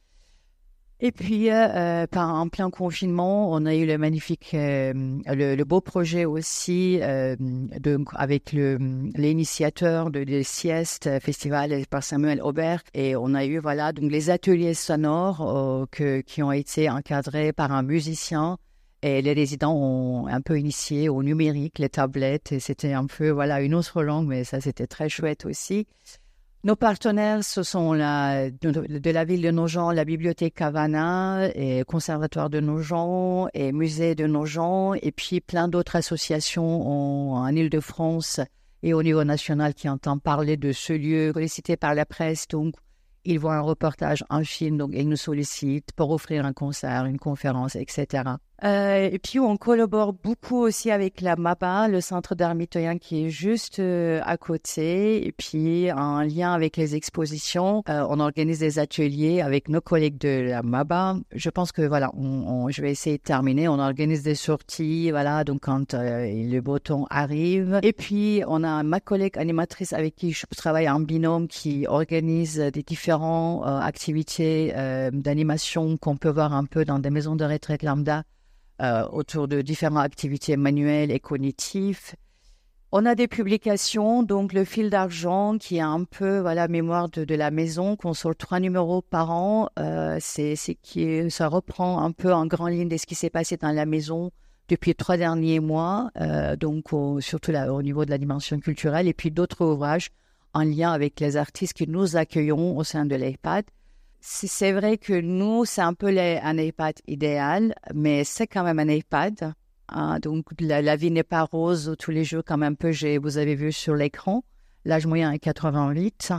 et puis euh, par, en plein confinement, on a eu le magnifique, euh, le, le beau projet aussi euh, de, avec le, l'initiateur de, de Sieste Festival par Samuel Aubert. Et on a eu voilà, donc les ateliers sonores euh, que, qui ont été encadrés par un musicien. Et les résidents ont un peu initié au numérique, les tablettes. Et c'était un peu voilà, une autre langue, mais ça, c'était très chouette aussi. Nos partenaires, ce sont la, de, de la ville de Nogent, la bibliothèque Cavana, et conservatoire de Nogent, et musée de Nogent, et puis plein d'autres associations en, en Île-de-France et au niveau national qui entendent parler de ce lieu, sollicité par la presse. Donc, ils voient un reportage, un film, donc ils nous sollicitent pour offrir un concert, une conférence, et cetera. Euh, et puis, on collabore beaucoup aussi avec la MABA, le Centre d'art mitoyen qui est juste euh, à côté. Et puis, en lien avec les expositions, euh, on organise des ateliers avec nos collègues de la MABA. Je pense que, voilà, on, on, je vais essayer de terminer. On organise des sorties, voilà, donc quand euh, le beau temps arrive. Et puis, on a ma collègue animatrice avec qui je travaille en binôme qui organise des différentes euh, activités euh, d'animation qu'on peut voir un peu dans des maisons de retraite lambda. Euh, autour de différentes activités manuelles et cognitives. On a des publications, donc le fil d'argent qui est un peu voilà mémoire de, de la maison, qu'on sort trois numéros par an. Euh, c'est, c'est qui, ça reprend un peu en grande ligne de ce qui s'est passé dans la maison depuis les trois derniers mois, euh, donc au, surtout là, au niveau de la dimension culturelle, et puis d'autres ouvrages en lien avec les artistes que nous accueillons au sein de l'EHPAD. C'est vrai que nous, c'est un peu les, un EHPAD idéal, mais c'est quand même un EHPAD. Hein, donc, la, la vie n'est pas rose tous les jours, comme un peu, j'ai, vous avez vu sur l'écran. L'âge moyen est quatre-vingt-huit.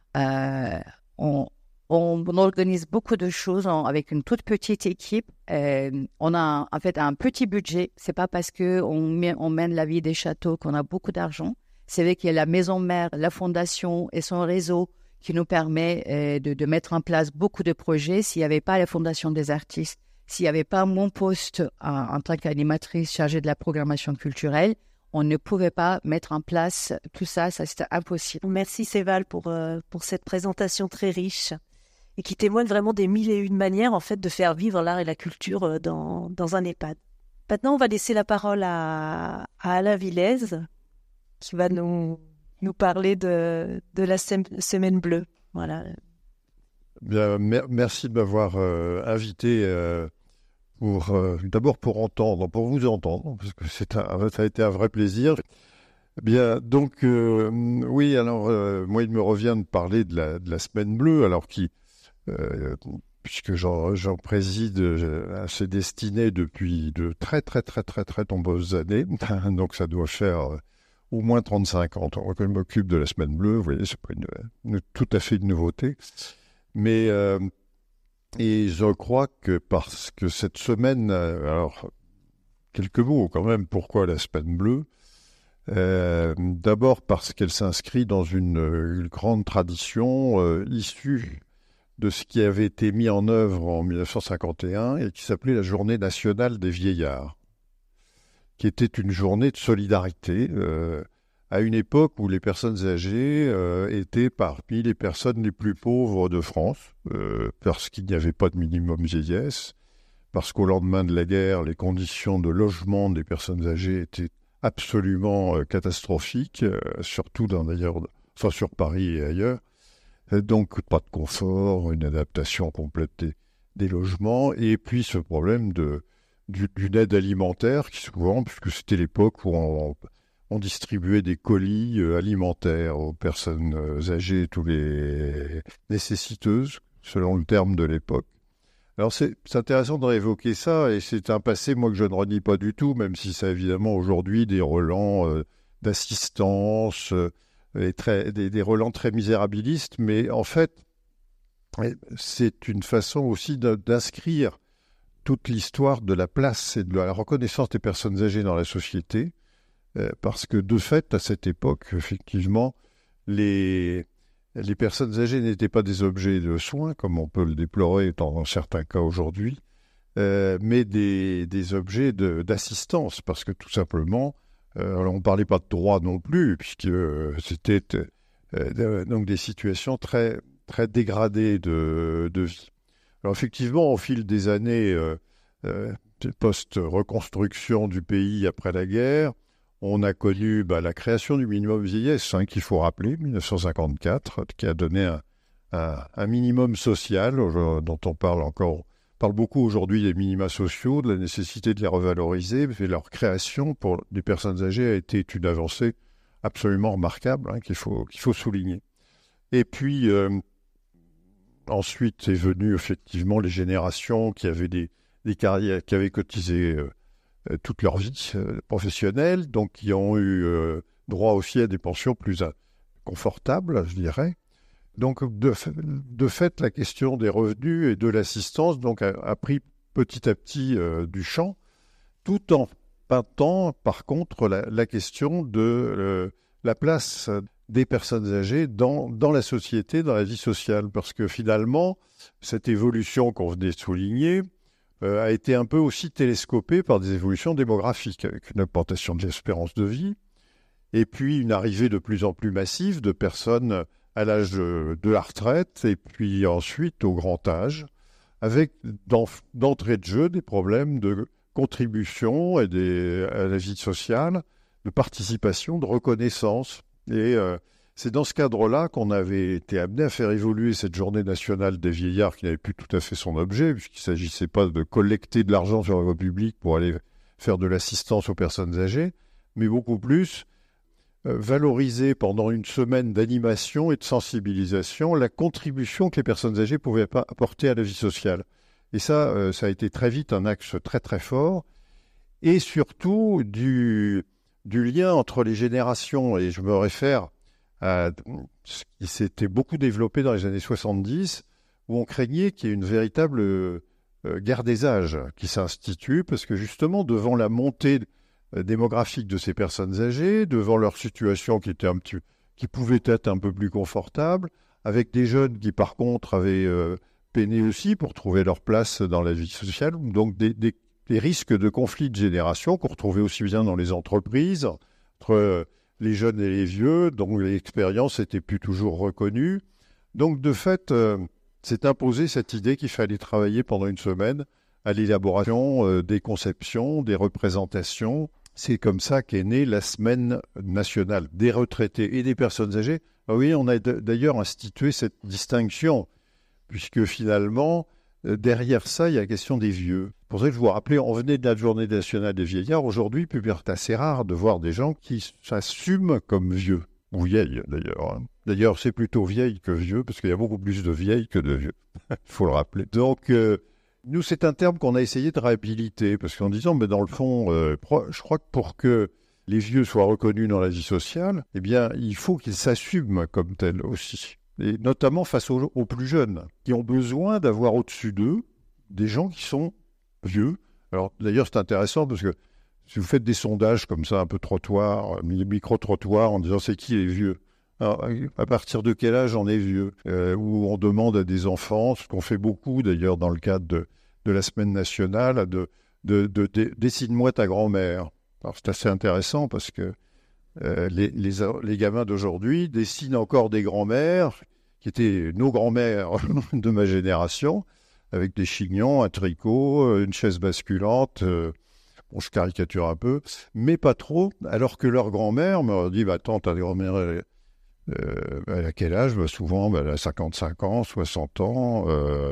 Euh, on, on, on organise beaucoup de choses en, avec une toute petite équipe. Euh, on a en fait un petit budget. C'est pas parce qu'on on mène la vie des châteaux qu'on a beaucoup d'argent. C'est vrai qu'il y a la maison mère, la fondation et son réseau qui nous permet euh, de, de mettre en place beaucoup de projets. S'il n'y avait pas la Fondation des artistes, s'il n'y avait pas mon poste en, en tant qu'animatrice chargée de la programmation culturelle, on ne pouvait pas mettre en place tout ça, ça c'était impossible. Merci Séval pour, euh, pour cette présentation très riche et qui témoigne vraiment des mille et une manières en fait de faire vivre l'art et la culture dans, dans un EHPAD. Maintenant, on va laisser la parole à, à Alain Villez qui va nous... nous parler de, de la Semaine Bleue. Voilà. Bien, mer- merci de m'avoir euh, invité euh, pour, euh, d'abord pour entendre, pour vous entendre, parce que c'est un, ça a été un vrai plaisir. Bien, donc, euh, oui, alors, euh, moi, il me revient de parler de la, de la Semaine Bleue, alors qui, euh, puisque j'en, j'en préside à ses destinées depuis de très, très, très, très, très nombreuses années, donc ça doit faire... au moins trente-cinq ans. Quand je m'occupe de la Semaine Bleue, vous voyez, c'est pas une, une, tout à fait une nouveauté. Mais, euh, et je crois que parce que cette semaine, alors, quelques mots quand même, pourquoi la Semaine Bleue ? euh, D'abord parce qu'elle s'inscrit dans une, une grande tradition euh, issue de ce qui avait été mis en œuvre en dix-neuf cent cinquante et un et qui s'appelait la Journée nationale des vieillards, qui était une journée de solidarité euh, à une époque où les personnes âgées euh, étaient parmi les personnes les plus pauvres de France, euh, parce qu'il n'y avait pas de minimum vieillesse, parce qu'au lendemain de la guerre, les conditions de logement des personnes âgées étaient absolument euh, catastrophiques, euh, surtout dans, d'ailleurs, enfin, sur Paris et ailleurs. Et donc, pas de confort, une adaptation complète des, des logements, et puis ce problème de d'une aide alimentaire qui souvent, puisque c'était l'époque où on, on distribuait des colis alimentaires aux personnes âgées, tous les nécessiteuses, selon le terme de l'époque. Alors c'est, c'est intéressant de réévoquer ça, et c'est un passé, moi, que je ne renie pas du tout, même si ça a évidemment aujourd'hui des relents euh, d'assistance, et très, des, des relents très misérabilistes, mais en fait, c'est une façon aussi de, d'inscrire toute l'histoire de la place et de la reconnaissance des personnes âgées dans la société, euh, parce que de fait, à cette époque, effectivement, les, les personnes âgées n'étaient pas des objets de soins, comme on peut le déplorer dans certains cas aujourd'hui, euh, mais des, des objets de, d'assistance, parce que tout simplement, euh, on ne parlait pas de droit non plus, puisque euh, c'était euh, donc des situations très, très dégradées de, de vie. Alors effectivement, au fil des années euh, euh, post-reconstruction du pays après la guerre, on a connu bah, la création du minimum vieillesse, hein, qu'il faut rappeler, dix-neuf cent cinquante-quatre, qui a donné un, un, un minimum social dont on parle encore, parle beaucoup aujourd'hui des minima sociaux, de la nécessité de les revaloriser, mais leur création pour les personnes âgées a été une avancée absolument remarquable, hein, qu'il faut, qu'il faut souligner. Et puis, euh, ensuite est venu effectivement les générations qui avaient des, des carrières, qui avaient cotisé euh, toute leur vie euh, professionnelle, donc qui ont eu euh, droit aussi à des pensions plus euh, confortables, je dirais. Donc, de, de fait, la question des revenus et de l'assistance donc, a, a pris petit à petit euh, du champ, tout en peintant, par contre, la, la question de euh, la place des personnes âgées dans, dans la société, dans la vie sociale. Parce que finalement, cette évolution qu'on venait de souligner euh, a été un peu aussi télescopée par des évolutions démographiques, avec une augmentation de l'espérance de vie, et puis une arrivée de plus en plus massive de personnes à l'âge de, de la retraite, et puis ensuite au grand âge, avec d'entrée de jeu des problèmes de contribution et des, à la vie sociale, de participation, de reconnaissance. Et euh, c'est dans ce cadre-là qu'on avait été amené à faire évoluer cette journée nationale des vieillards qui n'avait plus tout à fait son objet, puisqu'il ne s'agissait pas de collecter de l'argent sur la voie publique pour aller faire de l'assistance aux personnes âgées, mais beaucoup plus euh, valoriser pendant une semaine d'animation et de sensibilisation la contribution que les personnes âgées pouvaient apporter à la vie sociale. Et ça, euh, ça a été très vite un axe très très fort, et surtout du... du lien entre les générations, et je me réfère à ce qui s'était beaucoup développé dans les années soixante-dix, où on craignait qu'il y ait une véritable euh, guerre des âges qui s'institue, parce que justement, devant la montée euh, démographique de ces personnes âgées, devant leur situation qui était un petit, qui pouvait être un peu plus confortable, avec des jeunes qui, par contre, avaient euh, peiné aussi pour trouver leur place dans la vie sociale, donc des, des les risques de conflits de génération qu'on retrouvait aussi bien dans les entreprises, entre les jeunes et les vieux, dont l'expérience n'était plus toujours reconnue. Donc, de fait, euh, s'est imposée cette idée qu'il fallait travailler pendant une semaine à l'élaboration euh, des conceptions, des représentations. C'est comme ça qu'est née la semaine nationale des retraités et des personnes âgées. Ah oui, on a d'ailleurs institué cette distinction, puisque finalement, derrière ça, il y a la question des vieux. C'est pour ça que je vous rappelais, on venait de la journée nationale des vieillards. Aujourd'hui, c'est assez rare de voir des gens qui s'assument comme vieux, ou vieilles d'ailleurs. D'ailleurs, c'est plutôt vieille que vieux, parce qu'il y a beaucoup plus de vieilles que de vieux. Il faut le rappeler. Donc, euh, nous, c'est un terme qu'on a essayé de réhabiliter, parce qu'en disant, mais dans le fond, euh, je crois que pour que les vieux soient reconnus dans la vie sociale, eh bien, il faut qu'ils s'assument comme tels aussi. Et notamment face aux, aux plus jeunes, qui ont besoin d'avoir au-dessus d'eux des gens qui sont vieux. Alors d'ailleurs, c'est intéressant parce que si vous faites des sondages comme ça, un peu trottoir, micro-trottoir, en disant c'est qui les vieux, alors, à partir de quel âge on est vieux, euh, où on demande à des enfants, ce qu'on fait beaucoup d'ailleurs dans le cadre de, de la semaine nationale, de, de, de, de dessine-moi ta grand-mère. Alors c'est assez intéressant parce que Euh, les, les, les gamins d'aujourd'hui dessinent encore des grands-mères qui étaient nos grands-mères de ma génération, avec des chignons, un tricot, une chaise basculante. Euh, bon, je caricature un peu, mais pas trop. Alors que leur grand-mère me dit bah, « Attends, ta grand-mère, elle, euh, elle a quel âge bah, ?» Souvent, bah, elle a cinquante-cinq ans, soixante ans. Euh,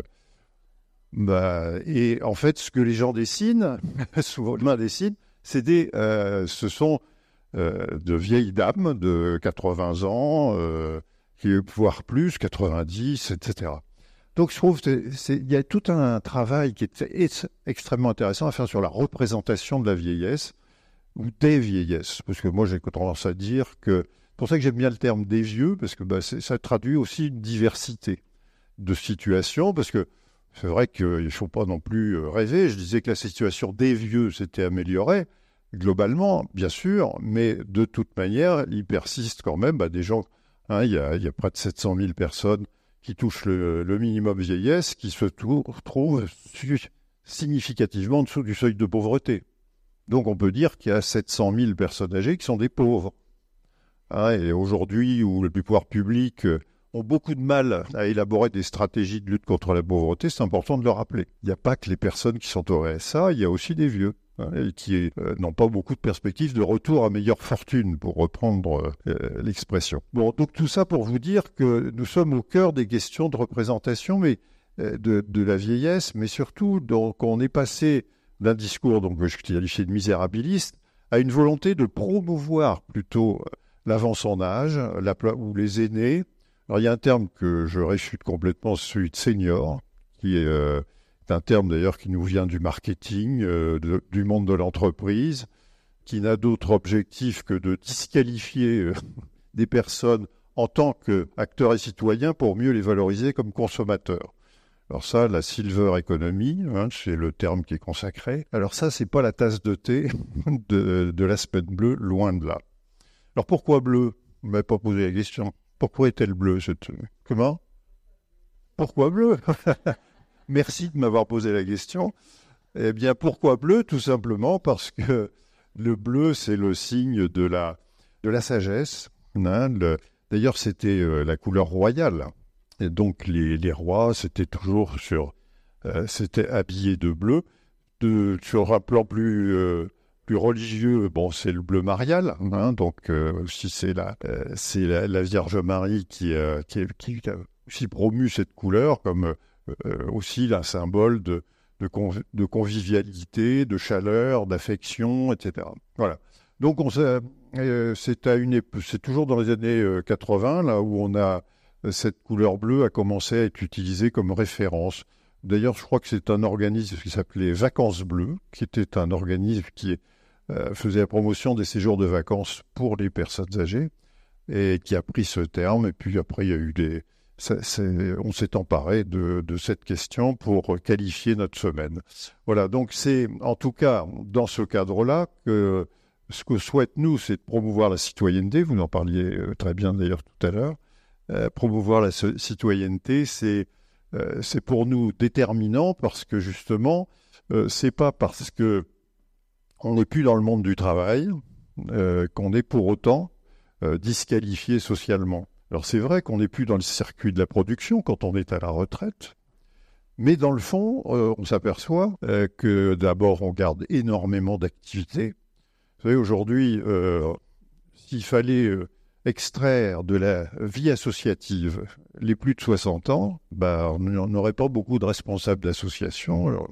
bah, et en fait, ce que les gens dessinent, souvent les gens dessinent, c'est des, euh, ce sont Euh, de vieilles dames de quatre-vingts ans, euh, qui voire plus, quatre-vingt-dix, et cetera. Donc je trouve qu'il y a tout un travail qui est, est extrêmement intéressant à faire sur la représentation de la vieillesse, ou des vieillesses, parce que moi j'ai tendance à dire que pour ça que j'aime bien le terme des vieux, parce que bah, ça traduit aussi une diversité de situations, parce que c'est vrai qu'il ne faut pas non plus rêver. Je disais que la situation des vieux s'était améliorée, globalement, bien sûr, mais de toute manière, il persiste quand même bah, des gens, hein, il y a, il y a près de sept cent mille personnes qui touchent le, le minimum vieillesse, qui se retrouvent significativement en dessous du seuil de pauvreté. Donc on peut dire qu'il y a sept cent mille personnes âgées qui sont des pauvres. Hein, et aujourd'hui, où les pouvoirs publics ont beaucoup de mal à élaborer des stratégies de lutte contre la pauvreté, c'est important de le rappeler. Il n'y a pas que les personnes qui sont au R S A, il y a aussi des vieux, hein, et qui euh, n'ont pas beaucoup de perspectives de retour à meilleure fortune, pour reprendre euh, l'expression. Bon, donc tout ça pour vous dire que nous sommes au cœur des questions de représentation, mais euh, de, de la vieillesse, mais surtout, donc, on est passé d'un discours donc, que je qualifiais de misérabiliste à une volonté de promouvoir plutôt l'avance en âge, la, ou les aînés. Alors il y a un terme que je réfute complètement, celui de senior, qui est, euh, est un terme d'ailleurs qui nous vient du marketing, euh, de, du monde de l'entreprise, qui n'a d'autre objectif que de disqualifier euh, des personnes en tant qu'acteurs et citoyens pour mieux les valoriser comme consommateurs. Alors ça, la silver economy, hein, c'est le terme qui est consacré. Alors ça, c'est pas la tasse de thé de, de la semaine bleue, loin de là. Alors pourquoi bleu? Vous ne m'avez pas posé la question. Pourquoi est-elle bleue cette... Comment? Pourquoi bleu? Merci de m'avoir posé la question. Eh bien, pourquoi bleu? Tout simplement parce que le bleu, c'est le signe de la, de la sagesse. Hein, le... D'ailleurs, c'était euh, la couleur royale. Et donc, les, les rois, c'était toujours sur... Euh, c'était habillé de bleu. De, sur un plan plus... Euh, plus religieux, bon, c'est le bleu marial, hein, donc euh, aussi c'est la, euh, c'est la, la Vierge Marie qui, euh, qui, qui, qui a aussi promu cette couleur comme euh, aussi un symbole de, de, conv- de convivialité, de chaleur, d'affection, et cetera. Voilà. Donc on sait, euh, c'est, à une, c'est toujours dans les années quatre-vingts, là où on a cette couleur bleue a commencé à être utilisée comme référence. D'ailleurs, je crois que c'est un organisme qui s'appelait Vacances Bleues, qui était un organisme qui euh, faisait la promotion des séjours de vacances pour les personnes âgées, et qui a pris ce terme. Et puis après, il y a eu des... Ça, c'est, on s'est emparé de, de cette question pour qualifier notre semaine. Voilà, donc c'est en tout cas dans ce cadre-là que ce que souhaite nous, c'est de promouvoir la citoyenneté. Vous en parliez très bien d'ailleurs tout à l'heure. Euh, promouvoir la citoyenneté, c'est... Euh, c'est pour nous déterminant parce que justement, euh, c'est pas parce que on n'est plus dans le monde du travail euh, qu'on est pour autant euh, disqualifié socialement. Alors c'est vrai qu'on n'est plus dans le circuit de la production quand on est à la retraite, mais dans le fond, euh, on s'aperçoit euh, que d'abord on garde énormément d'activités. Vous savez, aujourd'hui, euh, s'il fallait... Euh, extraire de la vie associative les plus de soixante ans, bah, on n'aurait pas beaucoup de responsables d'associations. Alors,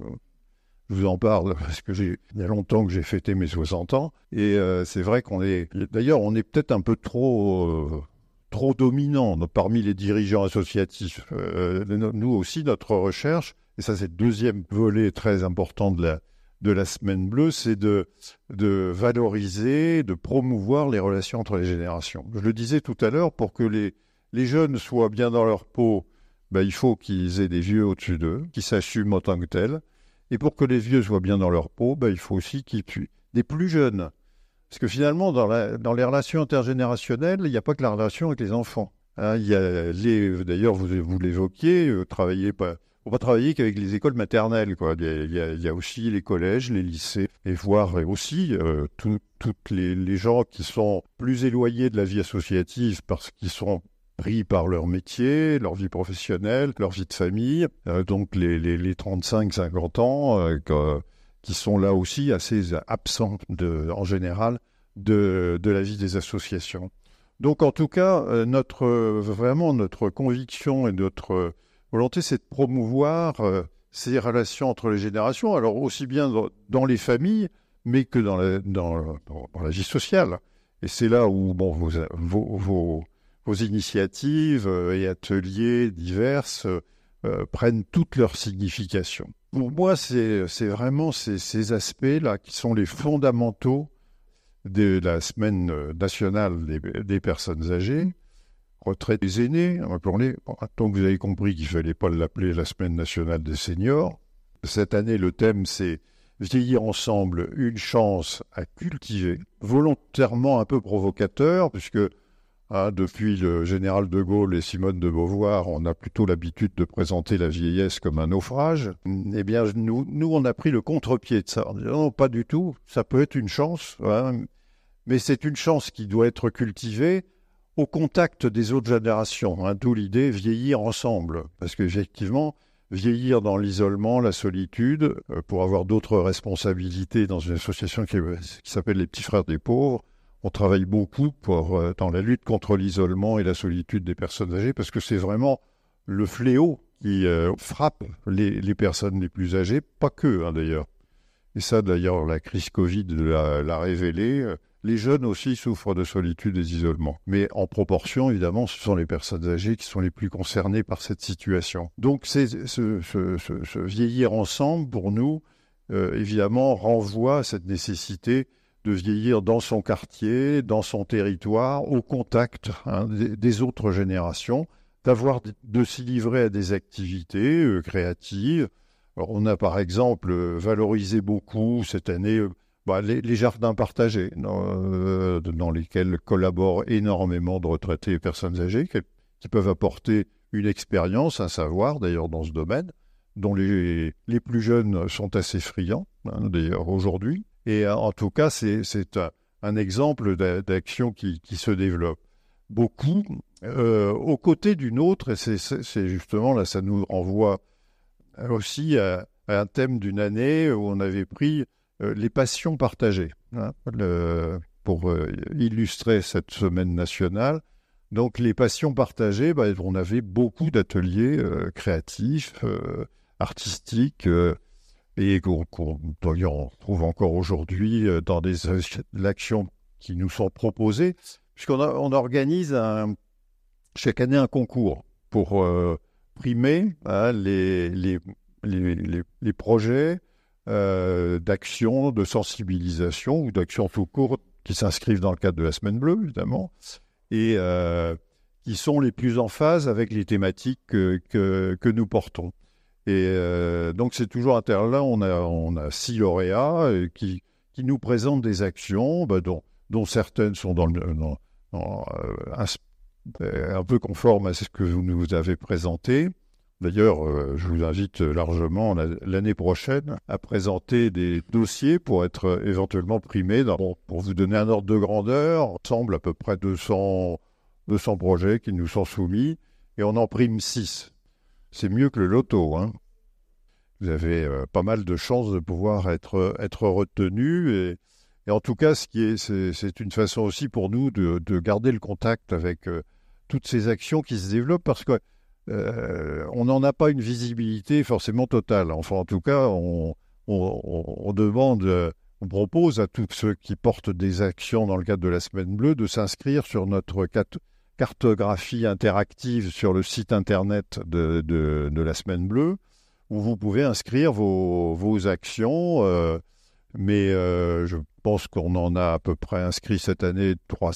je vous en parle parce que j'ai, il y a longtemps que j'ai fêté mes soixante ans. Et euh, c'est vrai qu'on est... D'ailleurs, on est peut-être un peu trop, euh, trop dominant parmi les dirigeants associatifs. Euh, nous aussi, notre recherche, et ça c'est le deuxième volet très important de la de la semaine bleue, c'est de, de valoriser, de promouvoir les relations entre les générations. Je le disais tout à l'heure, pour que les, les jeunes soient bien dans leur peau, ben, il faut qu'ils aient des vieux au-dessus d'eux, qui s'assument en tant que tels. Et pour que les vieux soient bien dans leur peau, ben, il faut aussi qu'ils tuent des plus jeunes. Parce que finalement, dans, la, dans les relations intergénérationnelles, il n'y a pas que la relation avec les enfants. Hein, il y a les, d'ailleurs, vous, vous l'évoquiez, euh, travaillez pas... On va travailler qu'avec les écoles maternelles, quoi. Il y a, il y a aussi les collèges, les lycées, et voir aussi euh, tous les, les gens qui sont plus éloignés de la vie associative parce qu'ils sont pris par leur métier, leur vie professionnelle, leur vie de famille, euh, donc les, les, les trente-cinq à cinquante ans, euh, que, qui sont là aussi assez absents de, en général de, de la vie des associations. Donc en tout cas, euh, notre, vraiment notre conviction et notre volonté, c'est de promouvoir euh, ces relations entre les générations, alors aussi bien dans, dans les familles, mais que dans la, dans, dans, dans la vie sociale. Et c'est là où bon, vos, vos, vos, vos initiatives euh, et ateliers divers euh, prennent toute leur signification. Pour moi, c'est, c'est vraiment ces, ces aspects-là qui sont les fondamentaux de la semaine nationale des, des personnes âgées, retraite des aînés, rappelons-les, tant que vous avez compris qu'il ne fallait pas l'appeler la semaine nationale des seniors. Cette année, le thème, c'est vieillir ensemble, une chance à cultiver, volontairement un peu provocateur, puisque hein, depuis le général de Gaulle et Simone de Beauvoir, on a plutôt l'habitude de présenter la vieillesse comme un naufrage. Eh bien, nous, nous on a pris le contre-pied de ça. On dit, non, pas du tout, ça peut être une chance, hein, mais c'est une chance qui doit être cultivée au contact des autres générations, hein, d'où l'idée vieillir ensemble, parce qu'effectivement, vieillir dans l'isolement, la solitude, euh, pour avoir d'autres responsabilités dans une association qui, qui s'appelle les Petits Frères des Pauvres, on travaille beaucoup pour, euh, dans la lutte contre l'isolement et la solitude des personnes âgées, parce que c'est vraiment le fléau qui euh, frappe les, les personnes les plus âgées, pas que hein, d'ailleurs. Et ça d'ailleurs, la crise Covid l'a, l'a révélé. Euh, Les jeunes aussi souffrent de solitude et d'isolement. Mais en proportion, évidemment, ce sont les personnes âgées qui sont les plus concernées par cette situation. Donc, c'est, ce, ce, ce, ce vieillir ensemble, pour nous, euh, évidemment, renvoie à cette nécessité de vieillir dans son quartier, dans son territoire, au contact hein, des, des autres générations, d'avoir, de s'y livrer à des activités euh, créatives. Alors, on a, par exemple, valorisé beaucoup cette année... Euh, Bah, les, les jardins partagés, dans, euh, dans lesquels collaborent énormément de retraités et personnes âgées qui, qui peuvent apporter une expérience, un savoir, d'ailleurs, dans ce domaine, dont les, les plus jeunes sont assez friands, hein, d'ailleurs, aujourd'hui. Et en tout cas, c'est, c'est un, un exemple d'action qui, qui se développe. Beaucoup, euh, aux côtés d'une autre, et c'est, c'est, c'est justement, là, ça nous renvoie aussi à, à un thème d'une année où on avait pris Euh, les passions partagées, hein, le, pour euh, illustrer cette semaine nationale. Donc les passions partagées, bah, on avait beaucoup d'ateliers euh, créatifs, euh, artistiques, euh, et qu'on, qu'on on trouve encore aujourd'hui euh, dans des actions qui nous sont proposées, puisqu'on a, on organise un, chaque année un concours pour euh, primer hein, les, les, les, les, les projets Euh, d'actions de sensibilisation ou d'actions tout court qui s'inscrivent dans le cadre de la Semaine Bleue, évidemment, et euh, qui sont les plus en phase avec les thématiques que, que, que nous portons. Et euh, donc, c'est toujours intéressant. Là, on a, on a six lauréats euh, qui, qui nous présentent des actions bah, dont, dont certaines sont dans le, dans, dans, euh, un, un peu conformes à ce que vous nous avez présenté. D'ailleurs, euh, je vous invite largement la, l'année prochaine à présenter des dossiers pour être euh, éventuellement primés. Dans, bon, pour vous donner un ordre de grandeur, il semble à peu près deux cents, deux cents projets qui nous sont soumis et on en prime six. C'est mieux que le loto. Hein. Vous avez euh, pas mal de chances de pouvoir être, être retenu. Et, et en tout cas, ce qui est, c'est, c'est une façon aussi pour nous de, de garder le contact avec euh, toutes ces actions qui se développent parce que Euh, on n'en a pas une visibilité forcément totale. Enfin, en tout cas, on, on, on demande, on propose à tous ceux qui portent des actions dans le cadre de la Semaine Bleue de s'inscrire sur notre cartographie interactive sur le site internet de, de, de la Semaine Bleue, où vous pouvez inscrire vos, vos actions. Euh, mais euh, je pense qu'on en a à peu près inscrit cette année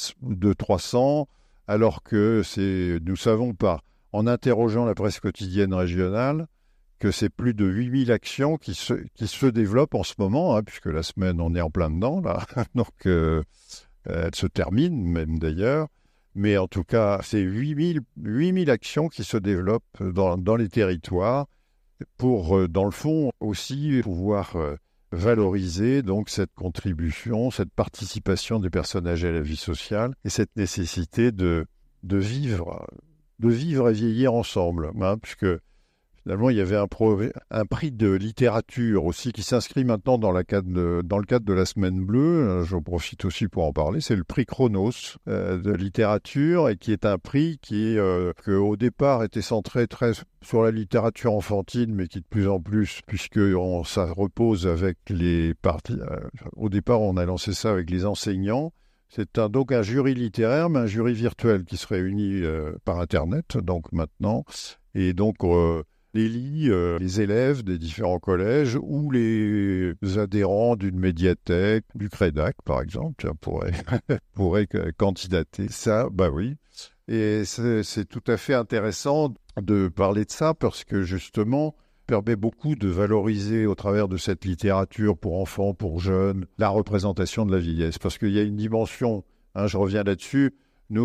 de trois cents, alors que c'est, nous savons pas, en interrogeant la presse quotidienne régionale, que c'est plus de huit mille actions qui se, qui se développent en ce moment, hein, puisque la semaine, on est en plein dedans, là. Donc, euh, elle se termine, même d'ailleurs. Mais en tout cas, c'est huit mille actions qui se développent dans, dans les territoires pour, euh, dans le fond, aussi pouvoir euh, valoriser donc cette contribution, cette participation des personnes âgées à la vie sociale et cette nécessité de, de vivre... de vivre et vieillir ensemble, hein, puisque finalement il y avait un, pro, un prix de littérature aussi qui s'inscrit maintenant dans, la cadre de, dans le cadre de la Semaine Bleue, j'en profite aussi pour en parler, c'est le prix Chronos euh, de littérature, et qui est un prix qui, euh, que, au départ, était centré très sur la littérature enfantine, mais qui de plus en plus, puisque on, ça repose avec les parties, euh, au départ on a lancé ça avec les enseignants. C'est un, donc un jury littéraire, mais un jury virtuel qui se réunit euh, par Internet, donc maintenant. Et donc, euh, les lits, euh, les élèves des différents collèges ou les adhérents d'une médiathèque, du Crédac par exemple, tiens, pourraient, pourraient candidater. Ça, bah oui. Et c'est, c'est tout à fait intéressant de parler de ça parce que justement, permet beaucoup de valoriser au travers de cette littérature pour enfants, pour jeunes, la représentation de la vieillesse. Parce qu'il y a une dimension, hein, je reviens là-dessus, nous,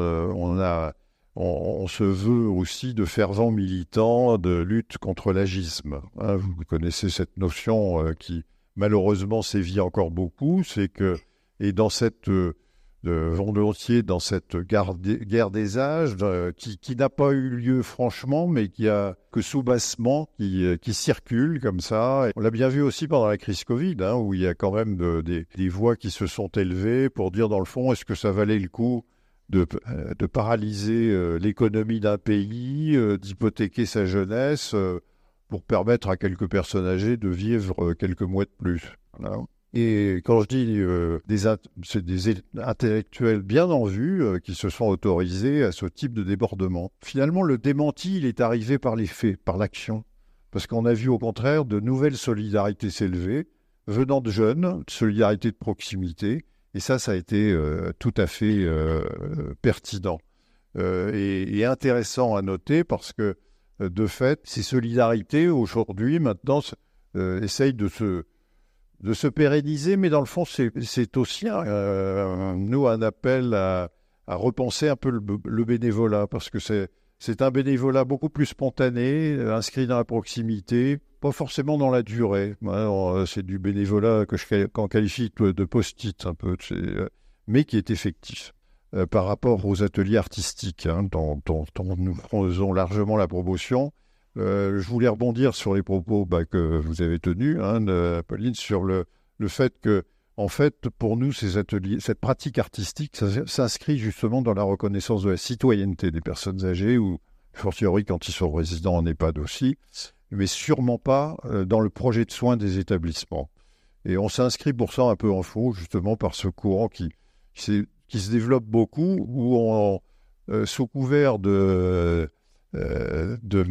on, a, on, on se veut aussi de fervents militants de lutte contre l'agisme. Hein, vous connaissez cette notion euh, qui, malheureusement, sévit encore beaucoup, c'est que, et dans cette... Euh, de volontiers dans cette guerre des, guerre des âges euh, qui, qui n'a pas eu lieu franchement, mais qui a que sous-bassement, qui, euh, qui circule comme ça. Et on l'a bien vu aussi pendant la crise Covid, hein, où il y a quand même de, des, des voix qui se sont élevées pour dire dans le fond, est-ce que ça valait le coup de, euh, de paralyser euh, l'économie d'un pays, euh, d'hypothéquer sa jeunesse euh, pour permettre à quelques personnes âgées de vivre euh, quelques mois de plus. Voilà. Et quand je dis euh, des, c'est des intellectuels bien en vue euh, qui se sont autorisés à ce type de débordement. Finalement, le démenti, il est arrivé par les faits, par l'action. Parce qu'on a vu au contraire de nouvelles solidarités s'élever, venant de jeunes, solidarité de proximité. Et ça, ça a été euh, tout à fait euh, pertinent euh, et, et intéressant à noter parce que, euh, de fait, ces solidarités, aujourd'hui, maintenant, euh, essayent de se... de se pérenniser, mais dans le fond, c'est, c'est aussi, euh, nous, un appel à, à repenser un peu le, le bénévolat, parce que c'est, c'est un bénévolat beaucoup plus spontané, inscrit dans la proximité, pas forcément dans la durée. Alors, c'est du bénévolat que je qu'on qualifie de, de post-it un peu, mais qui est effectif. Euh, par rapport aux ateliers artistiques, hein, dont, dont, dont nous faisons largement la promotion. Euh, je voulais rebondir sur les propos bah, que vous avez tenus, hein, de, Pauline, sur le, le fait que, en fait, pour nous, ces ateliers, cette pratique artistique, ça s'inscrit justement dans la reconnaissance de la citoyenneté des personnes âgées, ou, fortiori, quand ils sont résidents en EHPAD aussi, mais sûrement pas euh, dans le projet de soins des établissements. Et on s'inscrit pour ça un peu en faux, justement, par ce courant qui, qui, qui se développe beaucoup, où on, euh, sous couvert de... Euh, de,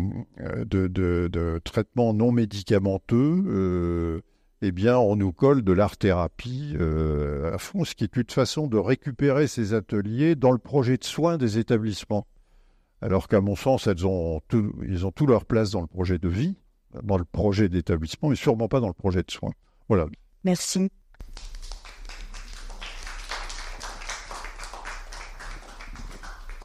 de, de, de traitements non médicamenteux, euh, eh bien, on nous colle de l'art-thérapie euh, à fond, ce qui est une façon de récupérer ces ateliers dans le projet de soins des établissements. Alors qu'à mon sens, elles ont tout, ils ont tout leur place dans le projet de vie, dans le projet d'établissement, mais sûrement pas dans le projet de soins. Voilà. Merci.